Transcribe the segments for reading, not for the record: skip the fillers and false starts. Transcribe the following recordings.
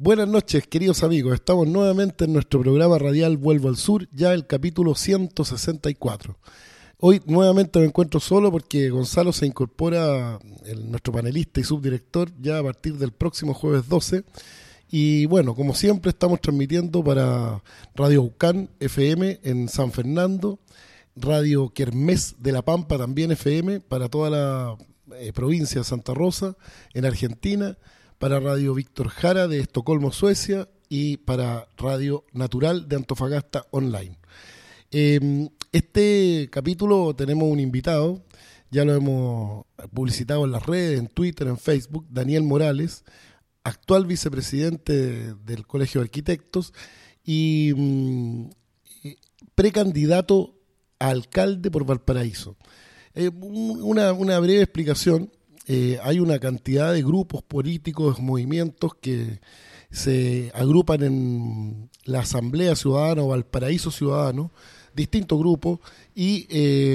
Buenas noches, queridos amigos. Estamos nuevamente en nuestro programa radial Vuelvo al Sur, ya el capítulo 164. Hoy nuevamente me encuentro solo porque Gonzalo se incorpora, nuestro panelista y subdirector, ya a partir del próximo jueves 12. Y bueno, como siempre estamos transmitiendo para Radio Aucán FM en San Fernando, Radio Kermés de La Pampa también FM para toda la provincia de Santa Rosa en Argentina, para Radio Víctor Jara de Estocolmo, Suecia, y para Radio Natural de Antofagasta Online. Este capítulo tenemos un invitado, ya lo hemos publicitado en las redes, en Twitter, en Facebook, Daniel Morales, actual vicepresidente del Colegio de Arquitectos y precandidato a alcalde por Valparaíso. Una breve explicación. Hay una cantidad de grupos políticos, movimientos que se agrupan en la Asamblea Ciudadana o Valparaíso Ciudadano, distintos grupos, y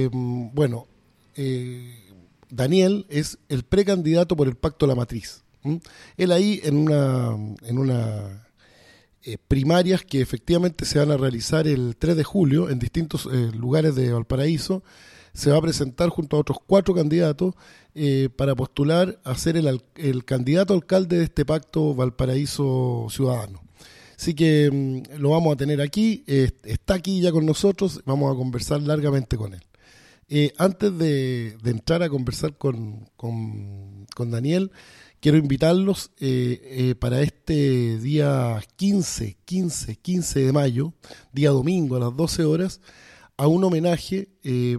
Daniel es el precandidato por el Pacto de la Matriz. Él ahí en una primarias que efectivamente se van a realizar el 3 de julio en distintos lugares de Valparaíso, se va a presentar junto a otros 4 candidatos para postular a ser el candidato alcalde de este pacto Valparaíso Ciudadano. Así que lo vamos a tener aquí, está aquí ya con nosotros, vamos a conversar largamente con él. Antes de entrar a conversar con Daniel, quiero invitarlos para este día 15 de mayo, día domingo a las 12 horas, a un homenaje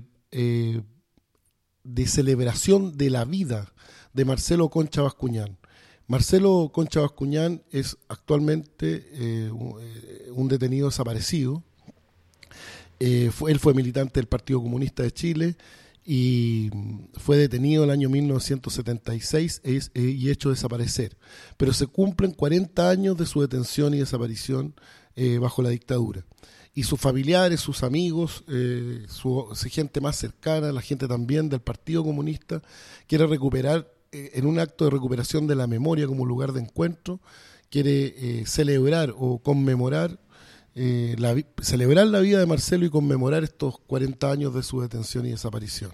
de celebración de la vida de Marcelo Concha Bascuñán. Marcelo Concha Bascuñán es actualmente un detenido desaparecido. Él fue militante del Partido Comunista de Chile y fue detenido en el año 1976 y hecho desaparecer. Pero se cumplen 40 años de su detención y desaparición bajo la dictadura. Y sus familiares, sus amigos, su gente más cercana, la gente también del Partido Comunista, quiere recuperar, en un acto de recuperación de la memoria como lugar de encuentro, quiere celebrar o conmemorar, celebrar la vida de Marcelo y conmemorar estos 40 años de su detención y desaparición.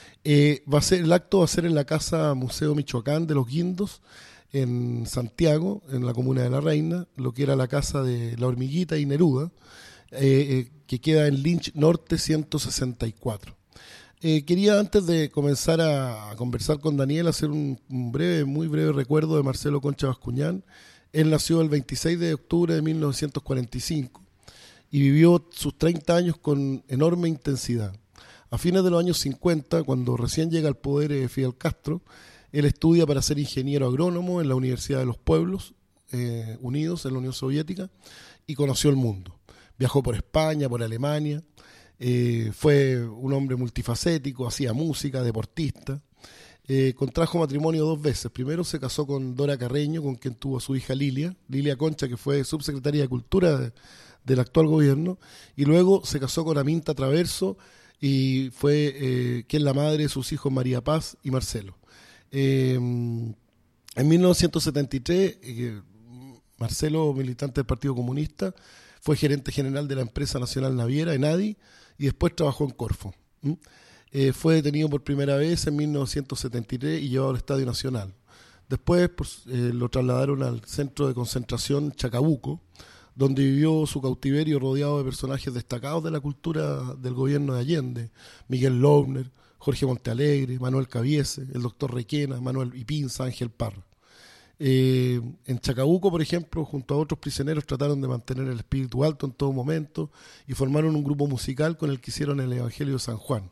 El acto va a ser en la Casa Museo Michoacán de los Guindos, en Santiago, en la comuna de La Reina, lo que era la casa de La Hormiguita y Neruda, que queda en Lynch Norte 164. Quería, antes de comenzar a conversar con Daniel, hacer un muy breve recuerdo de Marcelo Concha Bascuñán. Él nació el 26 de octubre de 1945 y vivió sus 30 años con enorme intensidad. A fines de los años 50, cuando recién llega al poder Fidel Castro, él estudia para ser ingeniero agrónomo en la Universidad de los Pueblos Unidos, en la Unión Soviética, y conoció el mundo. Viajó por España, por Alemania, fue un hombre multifacético, hacía música, deportista, contrajo matrimonio 2 veces. Primero se casó con Dora Carreño, con quien tuvo a su hija Lilia Concha, que fue subsecretaria de Cultura del actual gobierno, y luego se casó con Aminta Traverso y fue quien la madre de sus hijos María Paz y Marcelo. En 1973, Marcelo, militante del Partido Comunista, fue gerente general de la empresa nacional naviera, ENADI, y después trabajó en Corfo. Fue detenido por primera vez en 1973 y llevado al Estadio Nacional. Después lo trasladaron al centro de concentración Chacabuco, donde vivió su cautiverio rodeado de personajes destacados de la cultura del gobierno de Allende: Miguel Loubner, Jorge Montealegre, Manuel Cabiese, el doctor Requena, Manuel Ipinza, Ángel Parra. En Chacabuco, por ejemplo, junto a otros prisioneros, trataron de mantener el espíritu alto en todo momento y formaron un grupo musical con el que hicieron el Evangelio de San Juan.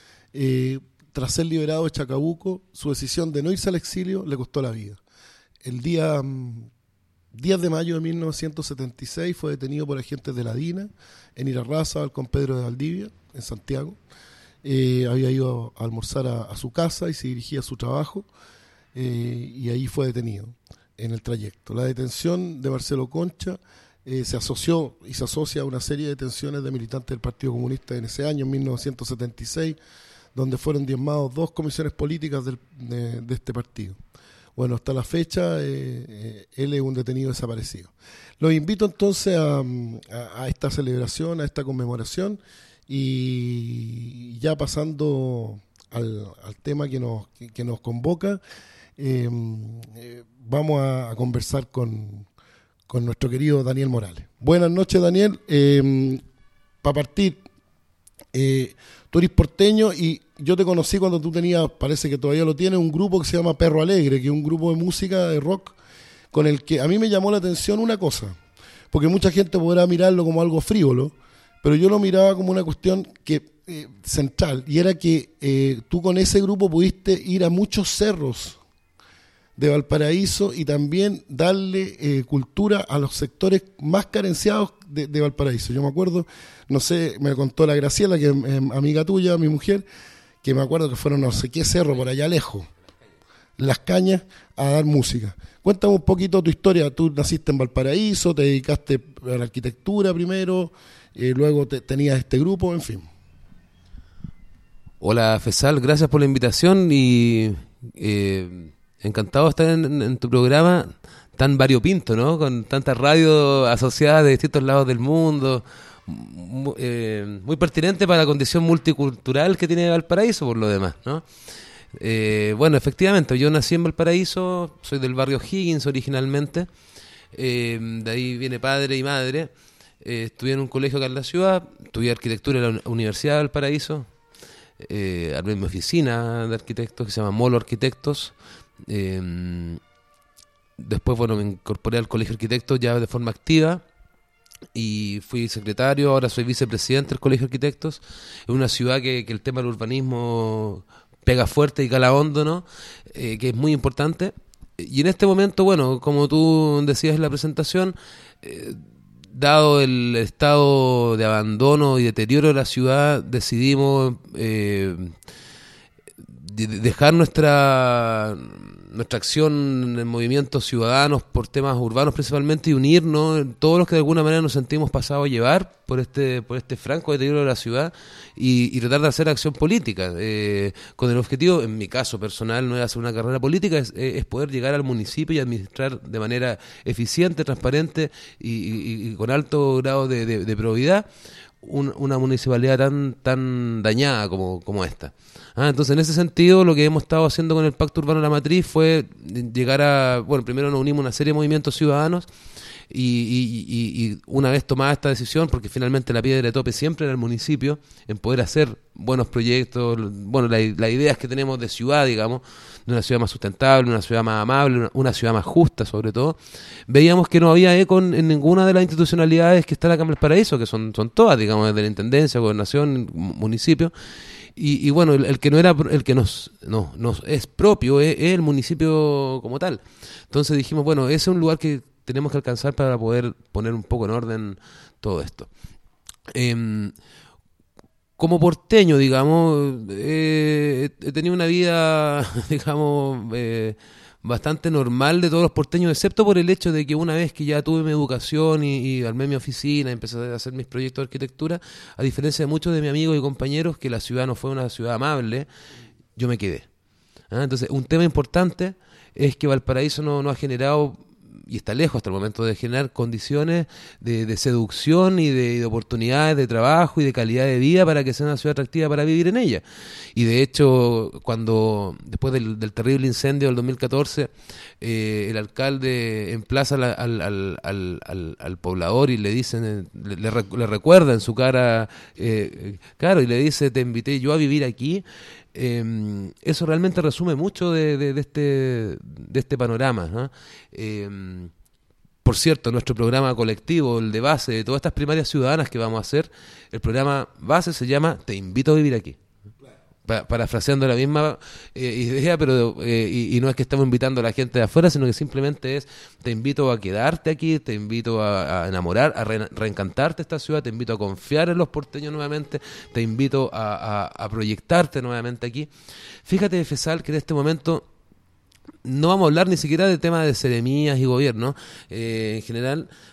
Tras ser liberado de Chacabuco, su decisión de no irse al exilio le costó la vida. El día 10 de mayo de 1976 fue detenido por agentes de la DINA en Irarrázaval con Pedro de Valdivia, en Santiago. Había ido a almorzar a su casa y se dirigía a su trabajo. Y ahí fue detenido en el trayecto. La detención de Marcelo Concha se asoció y se asocia a una serie de detenciones de militantes del Partido Comunista en ese año, en 1976, donde fueron diezmados 2 comisiones políticas de este partido. Bueno, hasta la fecha él es un detenido desaparecido. Los invito entonces a esta celebración, a esta conmemoración, y ya pasando al tema que nos convoca, vamos a conversar con nuestro querido Daniel Morales. Buenas noches, Daniel. Para partir, tú eres porteño y yo te conocí cuando tú tenías, parece que todavía lo tienes, un grupo que se llama Perro Alegre, que es un grupo de música, de rock, con el que a mí me llamó la atención una cosa, porque mucha gente podrá mirarlo como algo frívolo, pero yo lo miraba como una cuestión central, y era que tú con ese grupo pudiste ir a muchos cerros de Valparaíso y también darle cultura a los sectores más carenciados de Valparaíso. Yo me acuerdo, no sé, me contó la Graciela, que es amiga tuya, mi mujer, que me acuerdo que fueron no sé qué cerro por allá lejos, Las Cañas, a dar música. Cuéntame un poquito tu historia. Tú naciste en Valparaíso, te dedicaste a la arquitectura primero, luego tenías este grupo, en fin. Hola, Fesal, gracias por la invitación y encantado de estar en tu programa tan variopinto, ¿no? Con tantas radios asociadas de distintos lados del mundo. Muy pertinente para la condición multicultural que tiene Valparaíso, por lo demás, ¿no? Bueno, efectivamente, yo nací en Valparaíso, soy del barrio Higgins originalmente, de ahí viene padre y madre. Estudié en un colegio acá en la ciudad, estudié arquitectura en la Universidad de Valparaíso, armé mi oficina de arquitectos que se llama Molo Arquitectos. Después, bueno, me incorporé al colegio de arquitectos ya de forma activa y fui secretario, ahora soy vicepresidente del Colegio de Arquitectos. Es una ciudad que el tema del urbanismo pega fuerte y cala hondo, ¿no? Que es muy importante. Y en este momento, bueno, como tú decías en la presentación, dado el estado de abandono y deterioro de la ciudad, decidimos dejar nuestra acción en movimientos ciudadanos por temas urbanos principalmente y unirnos todos los que de alguna manera nos sentimos pasados a llevar por este franco deterioro de la ciudad y tratar de hacer acción política con el objetivo, en mi caso personal, no es hacer una carrera política, es poder llegar al municipio y administrar de manera eficiente, transparente y con alto grado de probidad una municipalidad tan dañada como esta. Entonces, en ese sentido, lo que hemos estado haciendo con el Pacto Urbano de la Matriz fue llegar a... Bueno, primero nos unimos a una serie de movimientos ciudadanos y una vez tomada esta decisión, porque finalmente la piedra de tope siempre era el municipio, en poder hacer buenos proyectos, bueno, las ideas que tenemos de ciudad, digamos, de una ciudad más sustentable, una ciudad más amable, una ciudad más justa sobre todo, veíamos que no había eco en ninguna de las institucionalidades que están acá en Valparaíso, que son todas, digamos, desde la Intendencia, Gobernación, municipio. Y bueno, el que no era, el que nos es propio es el municipio como tal. Entonces dijimos, bueno, ese es un lugar que tenemos que alcanzar para poder poner un poco en orden todo esto. Como porteño, digamos, he tenido una vida, digamos, bastante normal de todos los porteños, excepto por el hecho de que una vez que ya tuve mi educación y armé mi oficina, empecé a hacer mis proyectos de arquitectura, a diferencia de muchos de mis amigos y compañeros, que la ciudad no fue una ciudad amable, yo me quedé. Entonces, un tema importante es que Valparaíso no ha generado, y está lejos hasta el momento de generar condiciones de seducción y de oportunidades de trabajo y de calidad de vida para que sea una ciudad atractiva para vivir en ella. Y de hecho, después del terrible incendio del 2014, el alcalde emplaza al poblador y le dicen, le recuerda en su cara, claro, y le dice, te invité yo a vivir aquí. Eso realmente resume mucho de este panorama, ¿no? Por cierto, nuestro programa colectivo, el de base de todas estas primarias ciudadanas que vamos a hacer, el programa base se llama Te invito a vivir aquí. Parafraseando la misma idea, pero y no es que estamos invitando a la gente de afuera, sino que simplemente es: te invito a quedarte aquí, te invito a enamorar, a reencantarte esta ciudad, te invito a confiar en los porteños nuevamente, te invito a proyectarte nuevamente aquí. Fíjate, Fesal, que en este momento no vamos a hablar ni siquiera de temas de seremías y gobierno en general,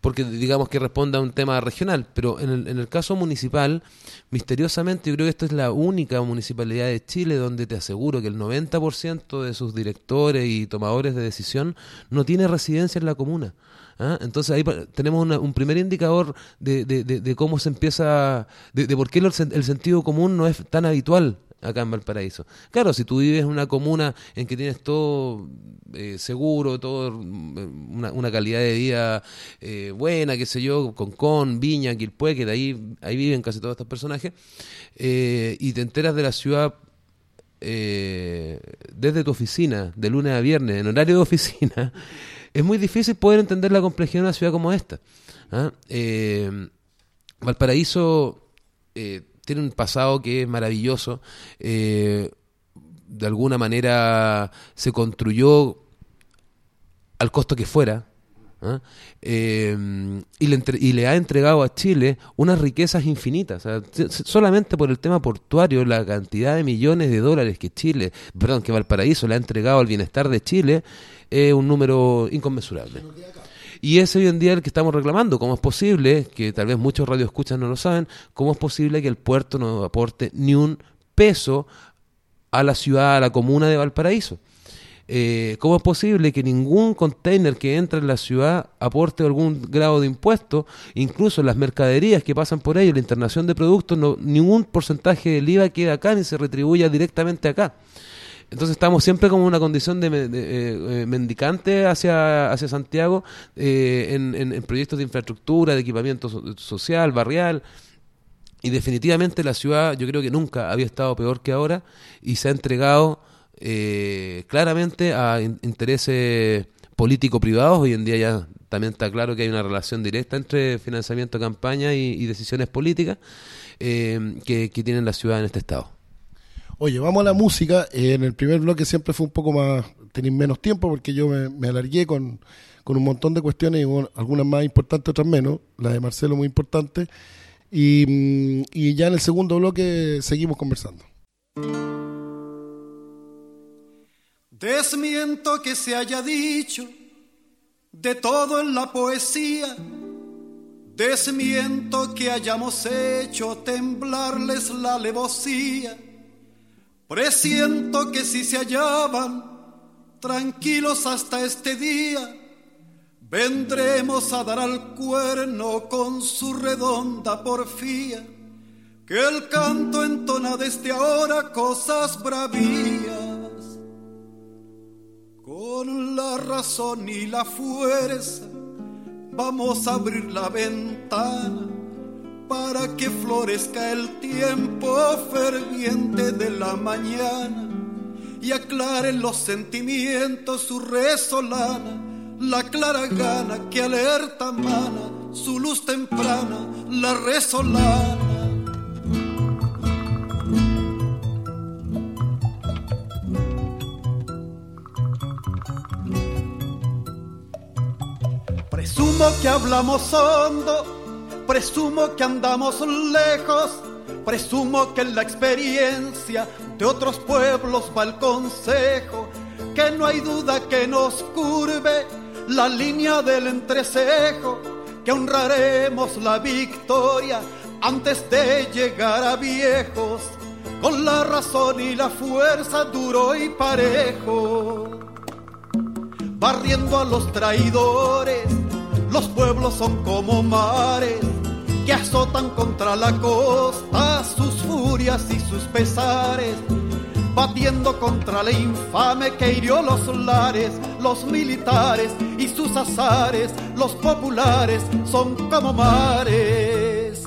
porque digamos que responda a un tema regional, pero en el caso municipal, misteriosamente yo creo que esta es la única municipalidad de Chile donde te aseguro que el 90% de sus directores y tomadores de decisión no tiene residencia en la comuna. ¿Ah? Entonces ahí tenemos un primer indicador de cómo se empieza, de por qué el sentido común no es tan habitual acá en Valparaíso. Claro, si tú vives en una comuna en que tienes todo seguro, todo una calidad de vida buena, qué sé yo, Concón, Viña, Quilpué, que de ahí viven casi todos estos personajes, y te enteras de la ciudad desde tu oficina, de lunes a viernes, en horario de oficina, es muy difícil poder entender la complejidad de una ciudad como esta. ¿Ah? Valparaíso tiene un pasado que es maravilloso. De alguna manera se construyó al costo que fuera. ¿Ah? Y le ha entregado a Chile unas riquezas infinitas. O sea, solamente por el tema portuario, la cantidad de millones de dólares que Valparaíso le ha entregado al bienestar de Chile es un número inconmensurable. Y es hoy en día el que estamos reclamando. ¿Cómo es posible, que tal vez muchos radioescuchas no lo saben, cómo es posible que el puerto no aporte ni un peso a la ciudad, a la comuna de Valparaíso? ¿Cómo es posible que ningún container que entra en la ciudad aporte algún grado de impuesto? Incluso las mercaderías que pasan por ahí, la internación de productos, ningún porcentaje del IVA queda acá ni se retribuye directamente acá. Entonces estamos siempre como en una condición de mendicante hacia Santiago en proyectos de infraestructura, de equipamiento social, barrial. Y definitivamente la ciudad, yo creo que nunca había estado peor que ahora y se ha entregado claramente a intereses político-privados. Hoy en día ya también está claro que hay una relación directa entre financiamiento de campaña y decisiones políticas que tienen la ciudad en este estado. Oye, vamos a la música. En el primer bloque siempre fue un poco más, tenéis menos tiempo porque yo me alargué con un montón de cuestiones, y bueno, algunas más importantes, otras menos. La de Marcelo muy importante. Y ya en el segundo bloque seguimos conversando. Desmiento que se haya dicho de todo en la poesía. Desmiento que hayamos hecho temblarles la alevosía. Presiento que si se hallaban tranquilos hasta este día, vendremos a dar al cuerno con su redonda porfía, que el canto entona desde ahora cosas bravías. Con la razón y la fuerza vamos a abrir la ventana para que florezca el tiempo ferviente de la mañana y aclaren los sentimientos su resolana, la clara gana que alerta mana, su luz temprana, la resolana. Presumo que hablamos hondo, presumo que andamos lejos, presumo que en la experiencia de otros pueblos va el consejo, que no hay duda que nos curve la línea del entrecejo, que honraremos la victoria antes de llegar a viejos, con la razón y la fuerza duro y parejo. Barriendo a los traidores, los pueblos son como mares que azotan contra la costa sus furias y sus pesares, batiendo contra la infame que hirió los lares, los militares y sus azares, los populares son como mares.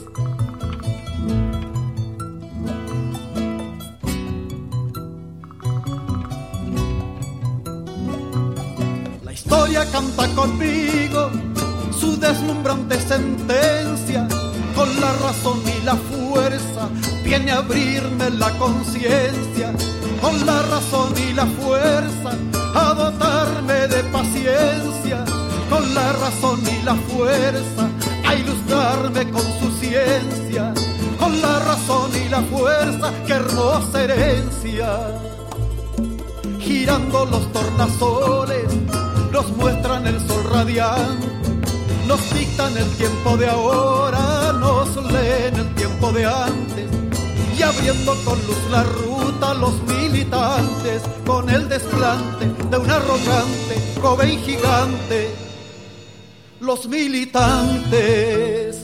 La historia canta conmigo su deslumbrante sentencia, con la razón y la fuerza viene a abrirme la conciencia, con la razón y la fuerza a dotarme de paciencia, con la razón y la fuerza a ilustrarme con su ciencia, con la razón y la fuerza, qué hermosa herencia. Girando los tornasoles nos muestran el sol radiante Nos dictan el tiempo de ahora, nos leen el tiempo de antes, y abriendo con luz la ruta los militantes, con el desplante de un arrogante joven gigante, los militantes.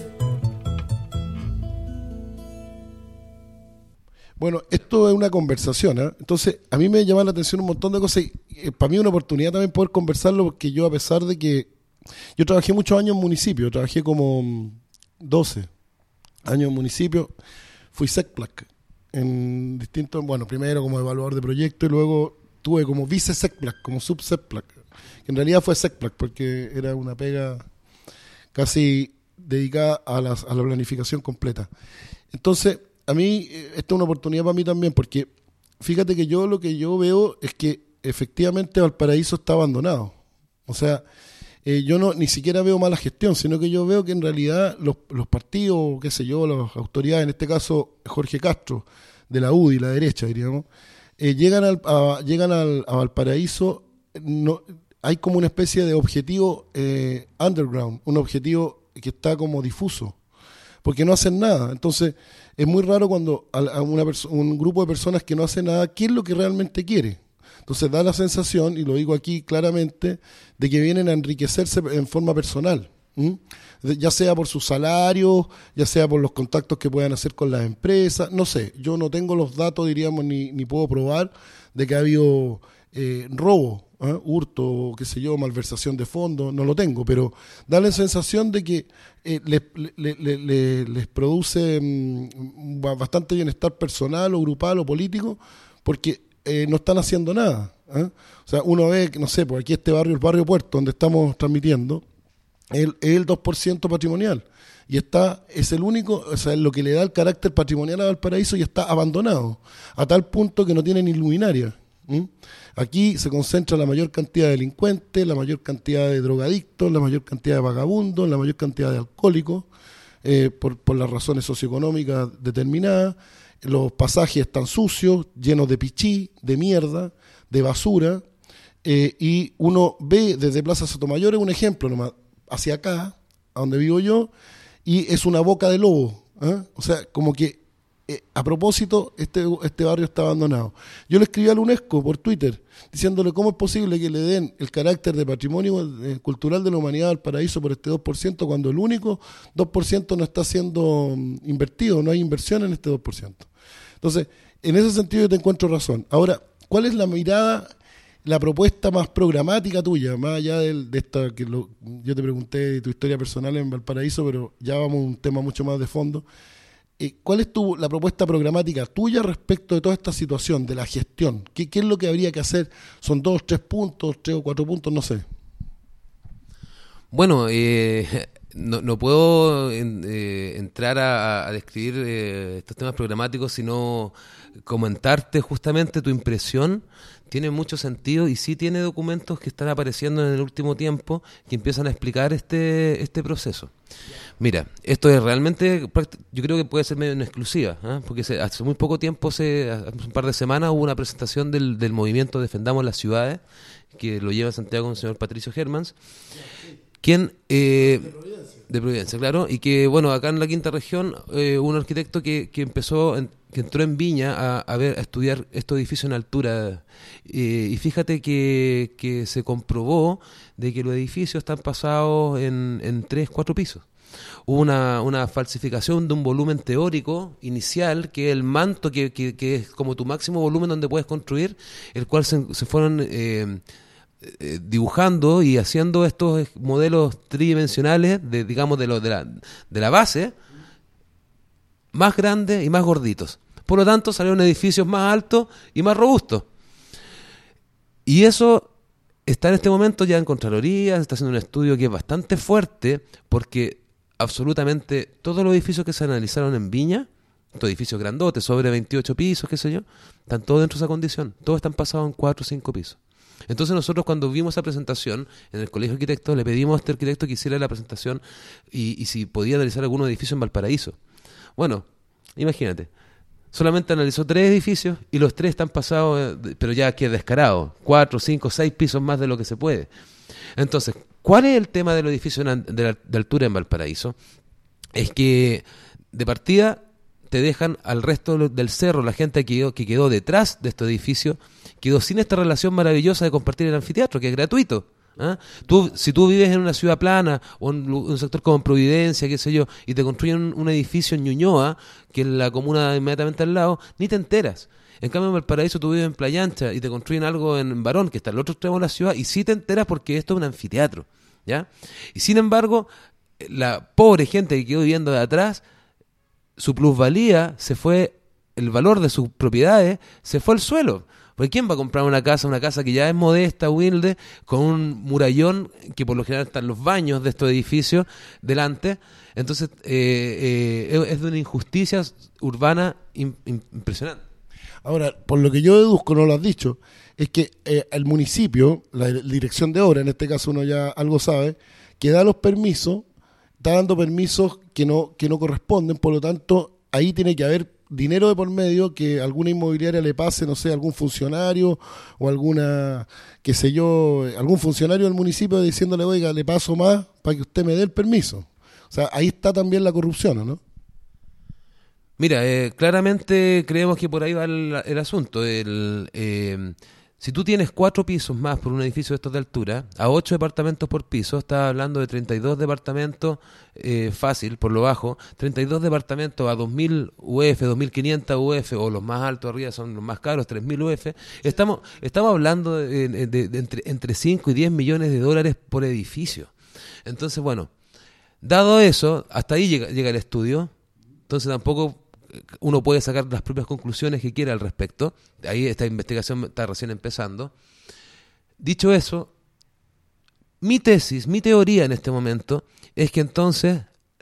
Bueno, esto es una conversación, ¿eh? Entonces, a mí me llama la atención un montón de cosas y para mí es una oportunidad también poder conversarlo, porque yo, a pesar de que yo trabajé muchos años en municipio, trabajé como 12 años en municipio, fui SECPLAC en distintos, bueno, primero como evaluador de proyectos y luego tuve como vice SECPLAC, como sub SECPLAC, que en realidad fue SECPLAC porque era una pega casi dedicada a la planificación completa. Entonces, a mí, esta es una oportunidad para mí también, porque fíjate que lo que yo veo es que efectivamente Valparaíso está abandonado. O sea, yo ni siquiera veo mala gestión, sino que yo veo que en realidad los partidos, qué sé yo, las autoridades, en este caso Jorge Castro, de la UDI, la derecha, diríamos, llegan a Valparaíso, no, hay como una especie de objetivo underground, un objetivo que está como difuso, porque no hacen nada. Entonces, es muy raro cuando un grupo de personas que no hace nada, ¿qué es lo que realmente quiere? Entonces da la sensación, y lo digo aquí claramente, de que vienen a enriquecerse en forma personal, ya sea por sus salarios, ya sea por los contactos que puedan hacer con las empresas, no sé, yo no tengo los datos, diríamos, ni puedo probar de que ha habido robo, hurto, qué sé yo, malversación de fondos, no lo tengo, pero da la sensación de que les produce bastante bienestar personal o grupal o político, porque no están haciendo nada. O sea, uno ve, no sé, por aquí el barrio Puerto, donde estamos transmitiendo, es el 2% patrimonial. Y es el único, o sea, lo que le da el carácter patrimonial a Valparaíso, y está abandonado, a tal punto que no tiene ni luminaria. Aquí se concentra la mayor cantidad de delincuentes, la mayor cantidad de drogadictos, la mayor cantidad de vagabundos, la mayor cantidad de alcohólicos, por las razones socioeconómicas determinadas. Los pasajes están sucios, llenos de pichí, de mierda, de basura, y uno ve desde Plaza Sotomayor, es un ejemplo nomás, hacia acá, a donde vivo yo, y es una boca de lobo, o sea, como que a propósito este barrio está abandonado. Yo le escribí a la UNESCO por Twitter diciéndole cómo es posible que le den el carácter de patrimonio cultural de la humanidad al paraíso por este 2%, cuando el único 2% no está siendo invertido, no hay inversión en este 2%. Entonces, en ese sentido yo te encuentro razón. Ahora, ¿cuál es la mirada, la propuesta más programática tuya, más allá de esta que yo te pregunté de tu historia personal en Valparaíso, pero ya vamos a un tema mucho más de fondo? ¿Cuál es la propuesta programática tuya respecto de toda esta situación, de la gestión? ¿Qué es lo que habría que hacer? ¿Son 2, 3 puntos, 3 o 4 puntos? No sé. Bueno, no puedo entrar a describir estos temas programáticos, sino comentarte justamente tu impresión. Tiene mucho sentido y sí tiene documentos que están apareciendo en el último tiempo que empiezan a explicar este proceso. Mira, esto es realmente, yo creo que puede ser medio en exclusiva, porque hace muy poco tiempo, hace un par de semanas, hubo una presentación del movimiento Defendamos las Ciudades, que lo lleva en Santiago el señor Patricio Hermans, quien de Providencia, claro, y que, bueno, acá en la quinta región, un arquitecto que entró en Viña a estudiar estos edificios en altura, y fíjate que se comprobó de que los edificios están pasados en 3, 4 pisos. Hubo una falsificación de un volumen teórico inicial, que es el manto, que es como tu máximo volumen donde puedes construir, el cual se fueron dibujando y haciendo estos modelos tridimensionales de la base, más grandes y más gorditos. Por lo tanto, salieron edificios más altos y más robustos. Y eso está en este momento ya en Contraloría, se está haciendo un estudio que es bastante fuerte, porque absolutamente todos los edificios que se analizaron en Viña, estos edificios grandotes, sobre 28 pisos, qué sé yo, están todos dentro de esa condición. Todos están pasados en 4 o 5 pisos. Entonces nosotros, cuando vimos esa presentación en el Colegio de Arquitectos, le pedimos a este arquitecto que hiciera la presentación y si podía analizar algunos edificios en Valparaíso. Bueno, imagínate, solamente analizó 3 edificios y los 3 están pasados, pero ya que descarado, 4, 5, 6 pisos más de lo que se puede. Entonces, ¿Cuál es el tema de los edificios de altura en Valparaíso? Es que de partida te dejan al resto del cerro, la gente que quedó detrás de estos edificios, quedó sin esta relación maravillosa de compartir el anfiteatro, que es gratuito. ¿Ah? Si tú vives en una ciudad plana o en un sector como Providencia, qué sé yo, y te construyen un edificio en Ñuñoa, que es la comuna inmediatamente al lado, ni te enteras. En cambio en Valparaíso tú vives en Playa Ancha y te construyen algo en Barón, que está al otro extremo de la ciudad, y sí te enteras porque esto es un anfiteatro, ¿ya? Y sin embargo, la pobre gente que quedó viviendo de atrás, su plusvalía se fue, el valor de sus propiedades se fue al suelo. Porque ¿quién va a comprar una casa que ya es modesta, humilde, con un murallón que por lo general están los baños de estos edificios delante? Entonces es de una injusticia urbana impresionante. Ahora, por lo que yo deduzco, no lo has dicho, es que el municipio, la dirección de obra, en este caso uno ya algo sabe, que da los permisos, está dando permisos que no corresponden, por lo tanto, ahí tiene que haber dinero de por medio que alguna inmobiliaria le pase, no sé, algún funcionario o alguna, qué sé yo, algún funcionario del municipio diciéndole, oiga, le paso más para que usted me dé el permiso. O sea, ahí está también la corrupción, ¿no? Mira, claramente creemos que por ahí va el asunto. Si tú tienes 4 pisos más por un edificio de estos de altura, a 8 departamentos por piso, estás hablando de 32 departamentos fácil, por lo bajo, 32 departamentos a 2.000 UF, 2.500 UF, o los más altos arriba son los más caros, 3.000 UF. Estamos hablando de entre 5 y 10 millones de dólares por edificio. Entonces, bueno, dado eso, hasta ahí llega el estudio. Entonces tampoco uno puede sacar las propias conclusiones que quiera al respecto. Ahí esta investigación está recién empezando. Dicho eso, mi teoría en este momento es que entonces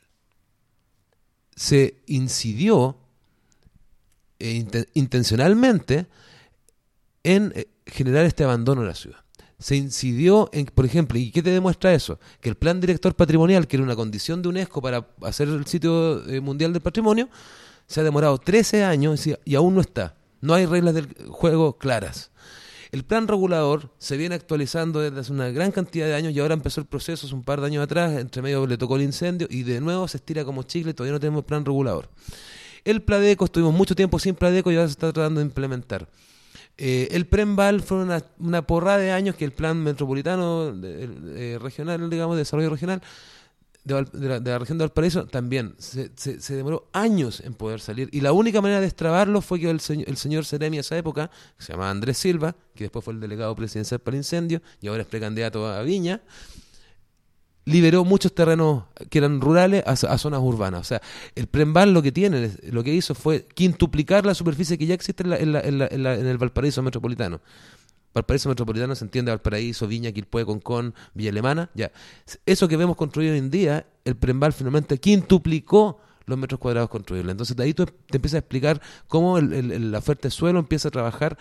se incidió intencionalmente en generar este abandono de la ciudad. Se incidió en, por ejemplo, ¿y qué te demuestra eso? Que el plan director patrimonial, que era una condición de UNESCO para hacer el sitio mundial del patrimonio, se ha demorado 13 años y aún no está. No hay reglas del juego claras. El plan regulador se viene actualizando desde hace una gran cantidad de años y ahora empezó el proceso hace un par de años atrás, entre medio le tocó el incendio y de nuevo se estira como chicle y todavía no tenemos plan regulador. El Pladeco, estuvimos mucho tiempo sin Pladeco y ahora se está tratando de implementar. El PREMVAL fue una porrada de años que el plan metropolitano regional, digamos, de desarrollo regional de la región de Valparaíso también se demoró años en poder salir y la única manera de destrabarlo fue que el señor Seremi a esa época, que se llamaba Andrés Silva, que después fue el delegado presidencial para el incendio y ahora es precandidato a Viña, liberó muchos terrenos que eran rurales a zonas urbanas. O sea, el PREMVAL lo que hizo fue quintuplicar la superficie que ya existe en el Valparaíso metropolitano. Valparaíso metropolitano se entiende Valparaíso, Viña, Quilpué, Concón, Villa Alemana, ya. Eso que vemos construido hoy en día, el PREMVAL finalmente quintuplicó los metros cuadrados construibles. Entonces de ahí tú te empiezas a explicar cómo la oferta de suelo empieza a trabajar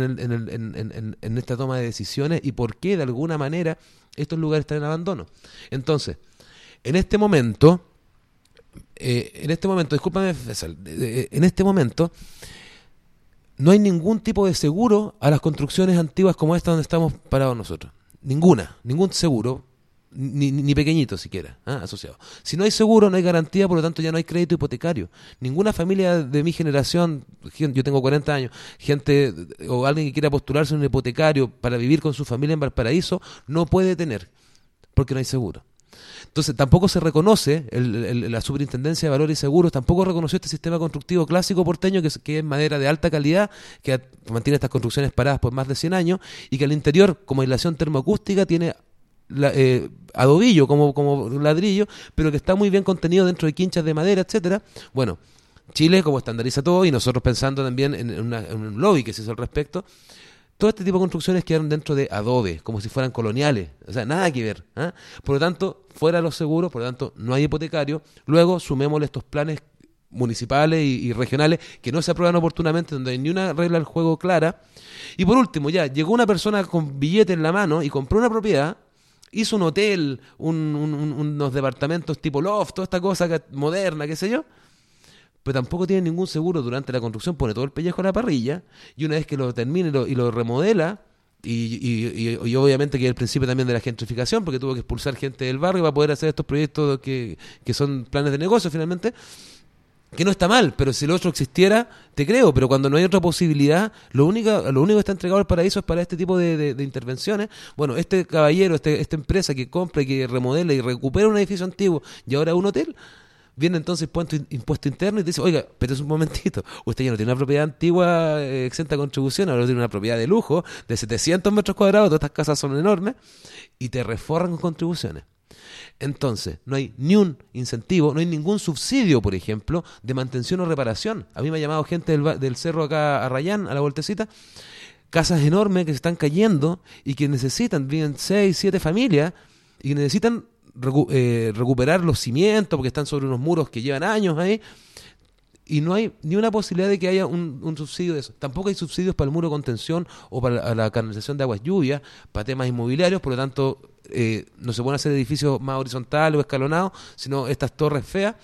en esta toma de decisiones y por qué de alguna manera estos lugares están en abandono. Entonces, en este momento, discúlpame, César, en este momento no hay ningún tipo de seguro a las construcciones antiguas como esta donde estamos parados nosotros. Ningún seguro, ni pequeñito siquiera, asociado. Si no hay seguro, no hay garantía, por lo tanto ya no hay crédito hipotecario. Ninguna familia de mi generación, yo tengo 40 años, gente o alguien que quiera postularse en un hipotecario para vivir con su familia en Valparaíso, no puede tener, porque no hay seguro. Entonces tampoco se reconoce, la Superintendencia de Valores y Seguros tampoco reconoció este sistema constructivo clásico porteño que es madera de alta calidad, que mantiene estas construcciones paradas por más de 100 años y que al interior, como aislación termoacústica, tiene adobillo como ladrillo, pero que está muy bien contenido dentro de quinchas de madera, etcétera. Bueno, Chile como estandariza todo y nosotros pensando también en un lobby que se hizo al respecto, todo este tipo de construcciones quedaron dentro de adobe, como si fueran coloniales, o sea, nada que ver. Por lo tanto, fuera los seguros, por lo tanto, no hay hipotecario. Luego, sumémosle estos planes municipales y regionales que no se aprueban oportunamente, donde hay ni una regla del juego clara. Y por último, ya llegó una persona con billete en la mano y compró una propiedad, hizo un hotel, unos departamentos tipo loft, toda esta cosa moderna, qué sé yo, pero tampoco tiene ningún seguro durante la construcción, pone todo el pellejo a la parrilla y una vez que lo termine y lo remodela, Y obviamente que es el principio también de la gentrificación, porque tuvo que expulsar gente del barrio para poder hacer estos proyectos que son planes de negocio finalmente, que no está mal, pero si lo otro existiera, te creo, pero cuando no hay otra posibilidad, lo único que está entregado al paraíso es para este tipo de intervenciones. Bueno, este caballero, esta empresa que compra y que remodela y recupera un edificio antiguo y ahora un hotel, viene entonces impuesto interno y te dice, oiga, pero es un momentito, usted ya no tiene una propiedad antigua exenta de contribución, ahora tiene una propiedad de lujo de 700 metros cuadrados, todas estas casas son enormes, y te reforran con contribuciones. Entonces, no hay ni un incentivo, no hay ningún subsidio, por ejemplo, de mantención o reparación. A mí me ha llamado gente del cerro acá a Rayán, a la vueltecita, casas enormes que se están cayendo y que necesitan, viven 6, 7 familias, y que necesitan recuperar los cimientos porque están sobre unos muros que llevan años ahí, y no hay ni una posibilidad de que haya un subsidio de eso. Tampoco hay subsidios para el muro de contención o para la canalización de aguas lluvias, para temas inmobiliarios, por lo tanto no se pueden hacer edificios más horizontales o escalonados, sino estas torres feas.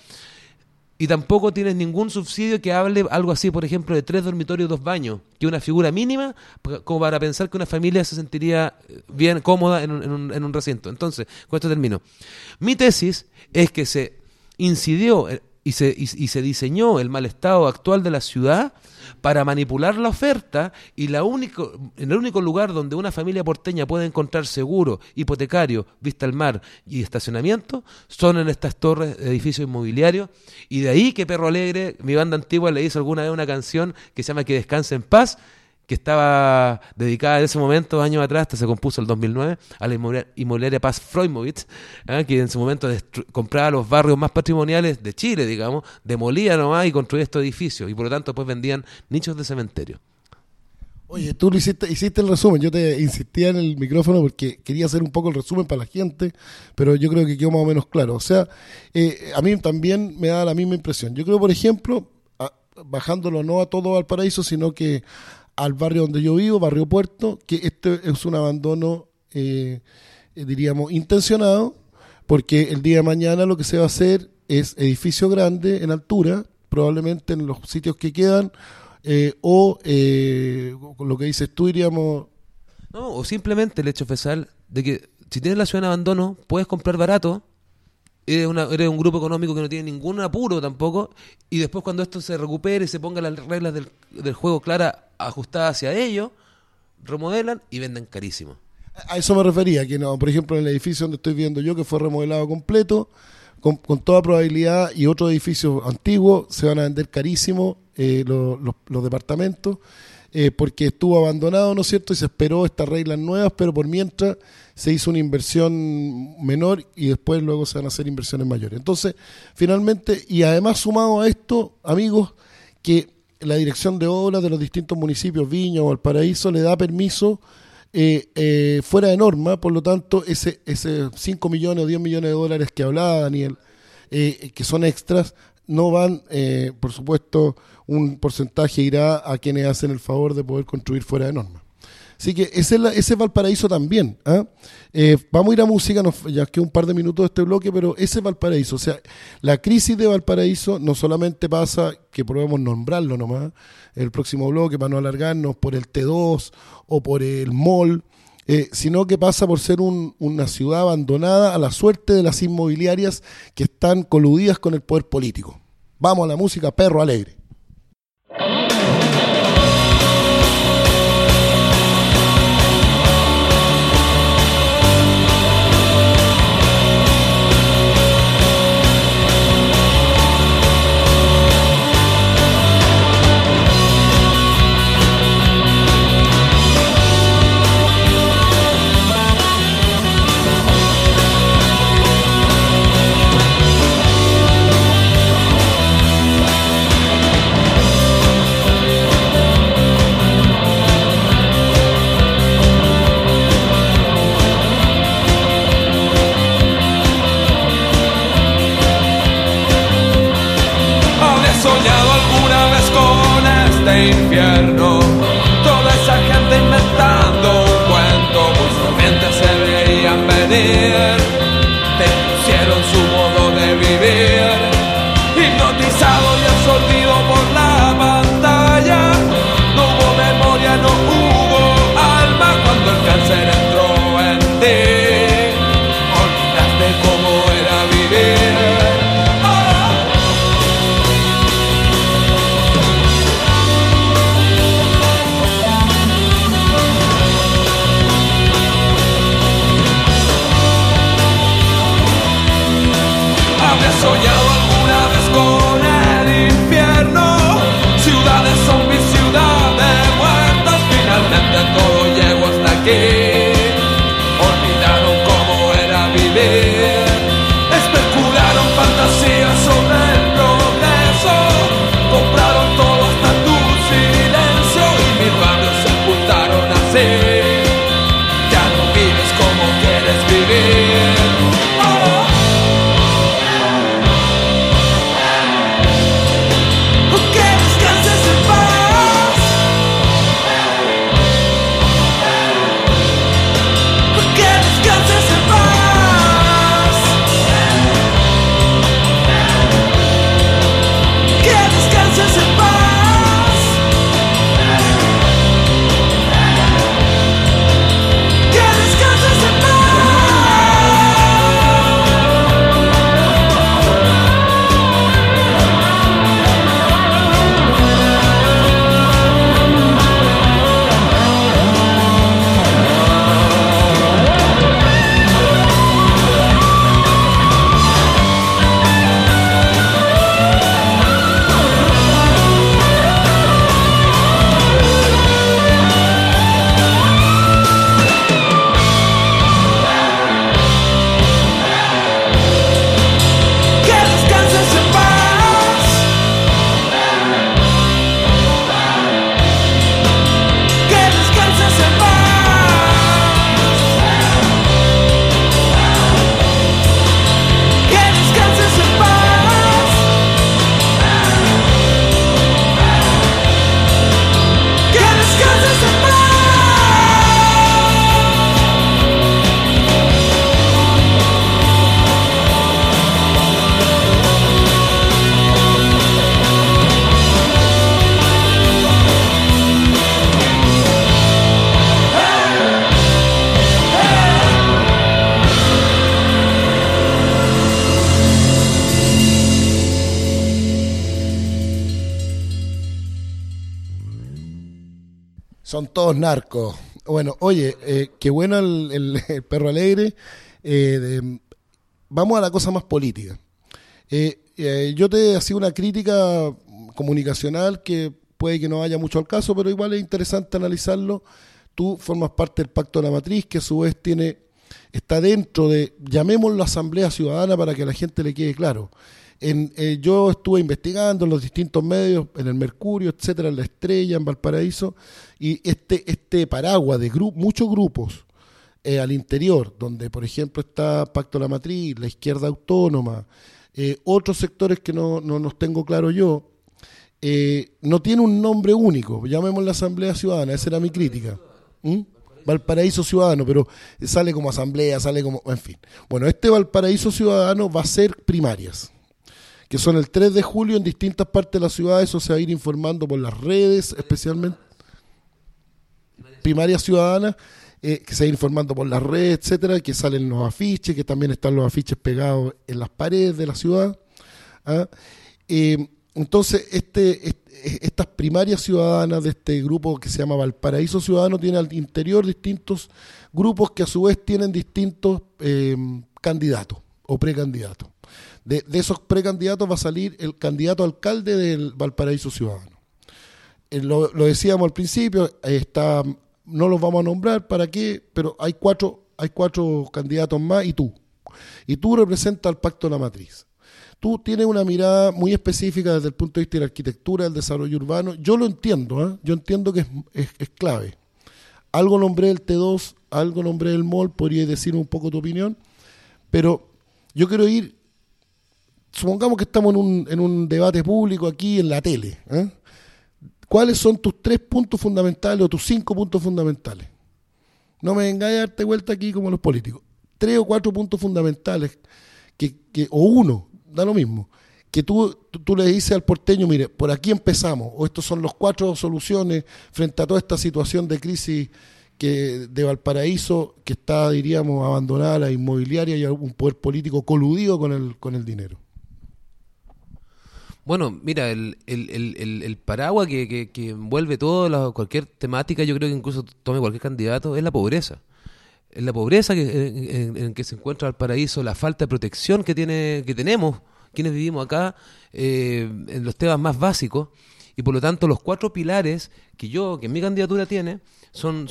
Y tampoco tienes ningún subsidio que hable algo así, por ejemplo, de 3 dormitorios, 2 baños, que es una figura mínima como para pensar que una familia se sentiría bien cómoda en un recinto. Entonces, con esto termino. Mi tesis es que se incidió y se diseñó el mal estado actual de la ciudad para manipular la oferta, y en el único lugar donde una familia porteña puede encontrar seguro, hipotecario, vista al mar y estacionamiento son en estas torres, edificios inmobiliarios. Y de ahí que Perro Alegre, mi banda antigua, le hizo alguna vez una canción que se llama Que descanse en paz, que estaba dedicada en ese momento, años atrás, hasta se compuso el 2009, a la inmobiliaria Paz Freudmovitz, que en su momento compraba los barrios más patrimoniales de Chile, digamos, demolía nomás y construía estos edificios, y por lo tanto después vendían nichos de cementerio. Oye, tú hiciste el resumen, yo te insistía en el micrófono porque quería hacer un poco el resumen para la gente, pero yo creo que quedó más o menos claro. O sea, a mí también me da la misma impresión. Yo creo, por ejemplo, bajándolo no a todo Valparaíso, sino que al barrio donde yo vivo, Barrio Puerto, que este es un abandono, diríamos, intencionado, porque el día de mañana lo que se va a hacer es edificio grande en altura, probablemente en los sitios que quedan, con lo que dices tú, diríamos... No, o simplemente el hecho, Fesal, de que si tienes la ciudad en abandono, puedes comprar barato, eres un grupo económico que no tiene ningún apuro tampoco, y después cuando esto se recupere y se pongan las reglas del juego claras, ajustadas hacia ellos, remodelan y venden carísimo. A eso me refería, que no, por ejemplo en el edificio donde estoy viendo yo, que fue remodelado completo, con toda probabilidad, y otros edificios antiguos se van a vender carísimo, los departamentos, porque estuvo abandonado, ¿no es cierto? Y se esperó estas reglas nuevas, pero por mientras se hizo una inversión menor y después luego se van a hacer inversiones mayores. Entonces, finalmente, y además sumado a esto, amigos, que la dirección de obras de los distintos municipios, Viña o Valparaíso, le da permiso fuera de norma, por lo tanto, ese 5 millones o 10 millones de dólares que hablaba Daniel, que son extras, no van, por supuesto, un porcentaje irá a quienes hacen el favor de poder construir fuera de norma. Así que ese es Valparaíso también. Vamos a ir a música, ya queda un par de minutos de este bloque, pero ese es Valparaíso. O sea, la crisis de Valparaíso no solamente pasa, que podemos nombrarlo nomás, el próximo bloque para no alargarnos, por el T2 o por el mall, sino que pasa por ser una ciudad abandonada a la suerte de las inmobiliarias que están coludidas con el poder político. Vamos a la música, Perro Alegre. Soñado alguna vez con este infierno, toda esa gente inventando un cuento, justamente se veían venir, te pusieron su modo de vivir, hipnotizado y absorbido por la pantalla, no hubo memoria, no hubo alma, cuando el son todos narcos. Bueno, oye, qué bueno el perro alegre. Vamos a la cosa más política. Yo te hacía una crítica comunicacional que puede que no vaya mucho al caso, pero igual es interesante analizarlo. Tú formas parte del Pacto de la Matriz, que a su vez está dentro de, llamémoslo Asamblea Ciudadana para que a la gente le quede claro. Yo estuve investigando en los distintos medios, en el Mercurio, etcétera, en La Estrella, en Valparaíso, y este paraguas de muchos grupos al interior, donde por ejemplo está Pacto de la Matriz, la Izquierda Autónoma, otros sectores que no los tengo claro yo, no tiene un nombre único, llamémoslo Asamblea Ciudadana, esa era mi crítica. Valparaíso Ciudadano, pero sale como asamblea, sale como, en fin. Bueno, este Valparaíso Ciudadano va a ser primarias, que son el 3 de julio en distintas partes de la ciudad. Eso se va a ir informando por las redes, especialmente primarias ciudadanas, que se va a ir informando por las redes, etcétera, que salen los afiches, que también están los afiches pegados en las paredes de la ciudad. Entonces, estas primarias ciudadanas de este grupo que se llama Valparaíso Ciudadano tiene al interior distintos grupos que a su vez tienen distintos candidatos o precandidatos. De esos precandidatos va a salir el candidato alcalde del Valparaíso Ciudadano. Lo decíamos al principio, no los vamos a nombrar, ¿para qué? Pero hay cuatro candidatos más y tú. Y tú representas al Pacto de la Matriz. Tú tienes una mirada muy específica desde el punto de vista de la arquitectura, del desarrollo urbano. Yo lo entiendo, yo entiendo que es clave. Algo nombré del T2, algo nombré del MOL, podrías decir un poco tu opinión, pero yo quiero ir, supongamos que estamos en un debate público aquí en la tele. ¿Cuáles son tus 3 puntos fundamentales o tus 5 puntos fundamentales? No me vengáis a darte vuelta aquí como los políticos. 3 o 4 puntos fundamentales, o uno, da lo mismo, que tú le dices al porteño, mire, por aquí empezamos, o estos son los 4 soluciones frente a toda esta situación de crisis de Valparaíso, que está, diríamos, abandonada la inmobiliaria y un poder político coludido con el dinero. Bueno, mira, el paraguas que envuelve cualquier temática, yo creo que incluso tome cualquier candidato, es la pobreza. En la pobreza en que se encuentra Valparaíso, la falta de protección que tenemos quienes vivimos acá, en los temas más básicos, y por lo tanto los 4 pilares que mi candidatura tiene son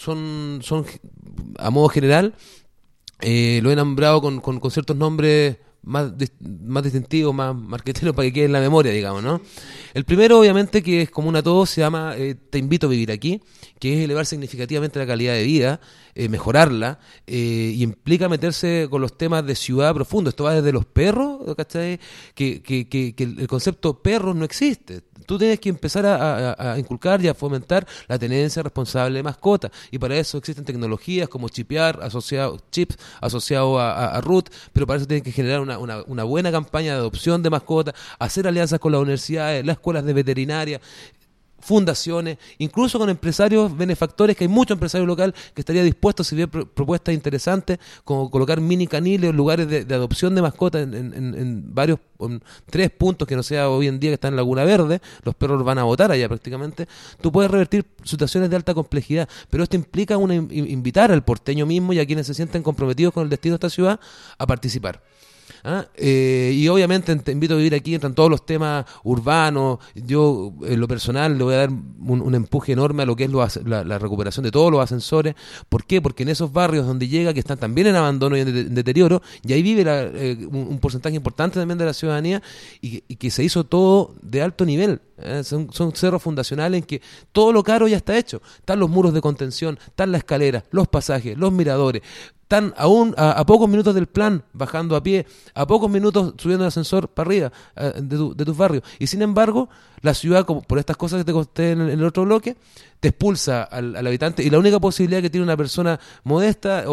a modo general, lo he nombrado con ciertos nombres más distintivos, más marqueteros, para que quede en la memoria, digamos, ¿no? El primero, obviamente, que es común a todos, se llama Te invito a vivir aquí, que es elevar significativamente la calidad de vida, mejorarla, y implica meterse con los temas de ciudad profundo. Esto va desde los perros, ¿cachai? Que el concepto perros no existe. Tú tienes que empezar a inculcar y a fomentar la tenencia responsable de mascotas, y para eso existen tecnologías como chips asociados a RUT, pero para eso tienes que generar una buena campaña de adopción de mascotas, hacer alianzas con las universidades, las escuelas de veterinaria, fundaciones, incluso con empresarios benefactores, que hay muchos empresarios locales que estarían dispuestos a recibir propuestas interesantes, como colocar mini caniles o lugares de adopción de mascotas en varios, en 3 puntos, que no sea hoy en día que están en Laguna Verde, los perros los van a botar allá prácticamente. Tú puedes revertir situaciones de alta complejidad, pero esto implica invitar al porteño mismo y a quienes se sienten comprometidos con el destino de esta ciudad a participar. Y obviamente Te invito a vivir aquí, entran todos los temas urbanos. Yo, en lo personal, le voy a dar un empuje enorme a lo que es la recuperación de todos los ascensores. ¿Por qué? Porque en esos barrios donde llega, que están también en abandono y en deterioro, y ahí vive un porcentaje importante también de la ciudadanía, y que se hizo todo de alto nivel. Son cerros fundacionales en que todo lo caro ya está hecho. Están los muros de contención, están las escaleras, los pasajes, los miradores. Están aún a pocos minutos del plan, bajando a pie, a pocos minutos subiendo el ascensor para arriba de tus barrios. Y sin embargo, la ciudad, como por estas cosas que te conté en el otro bloque, te expulsa al habitante, y la única posibilidad que tiene una persona modesta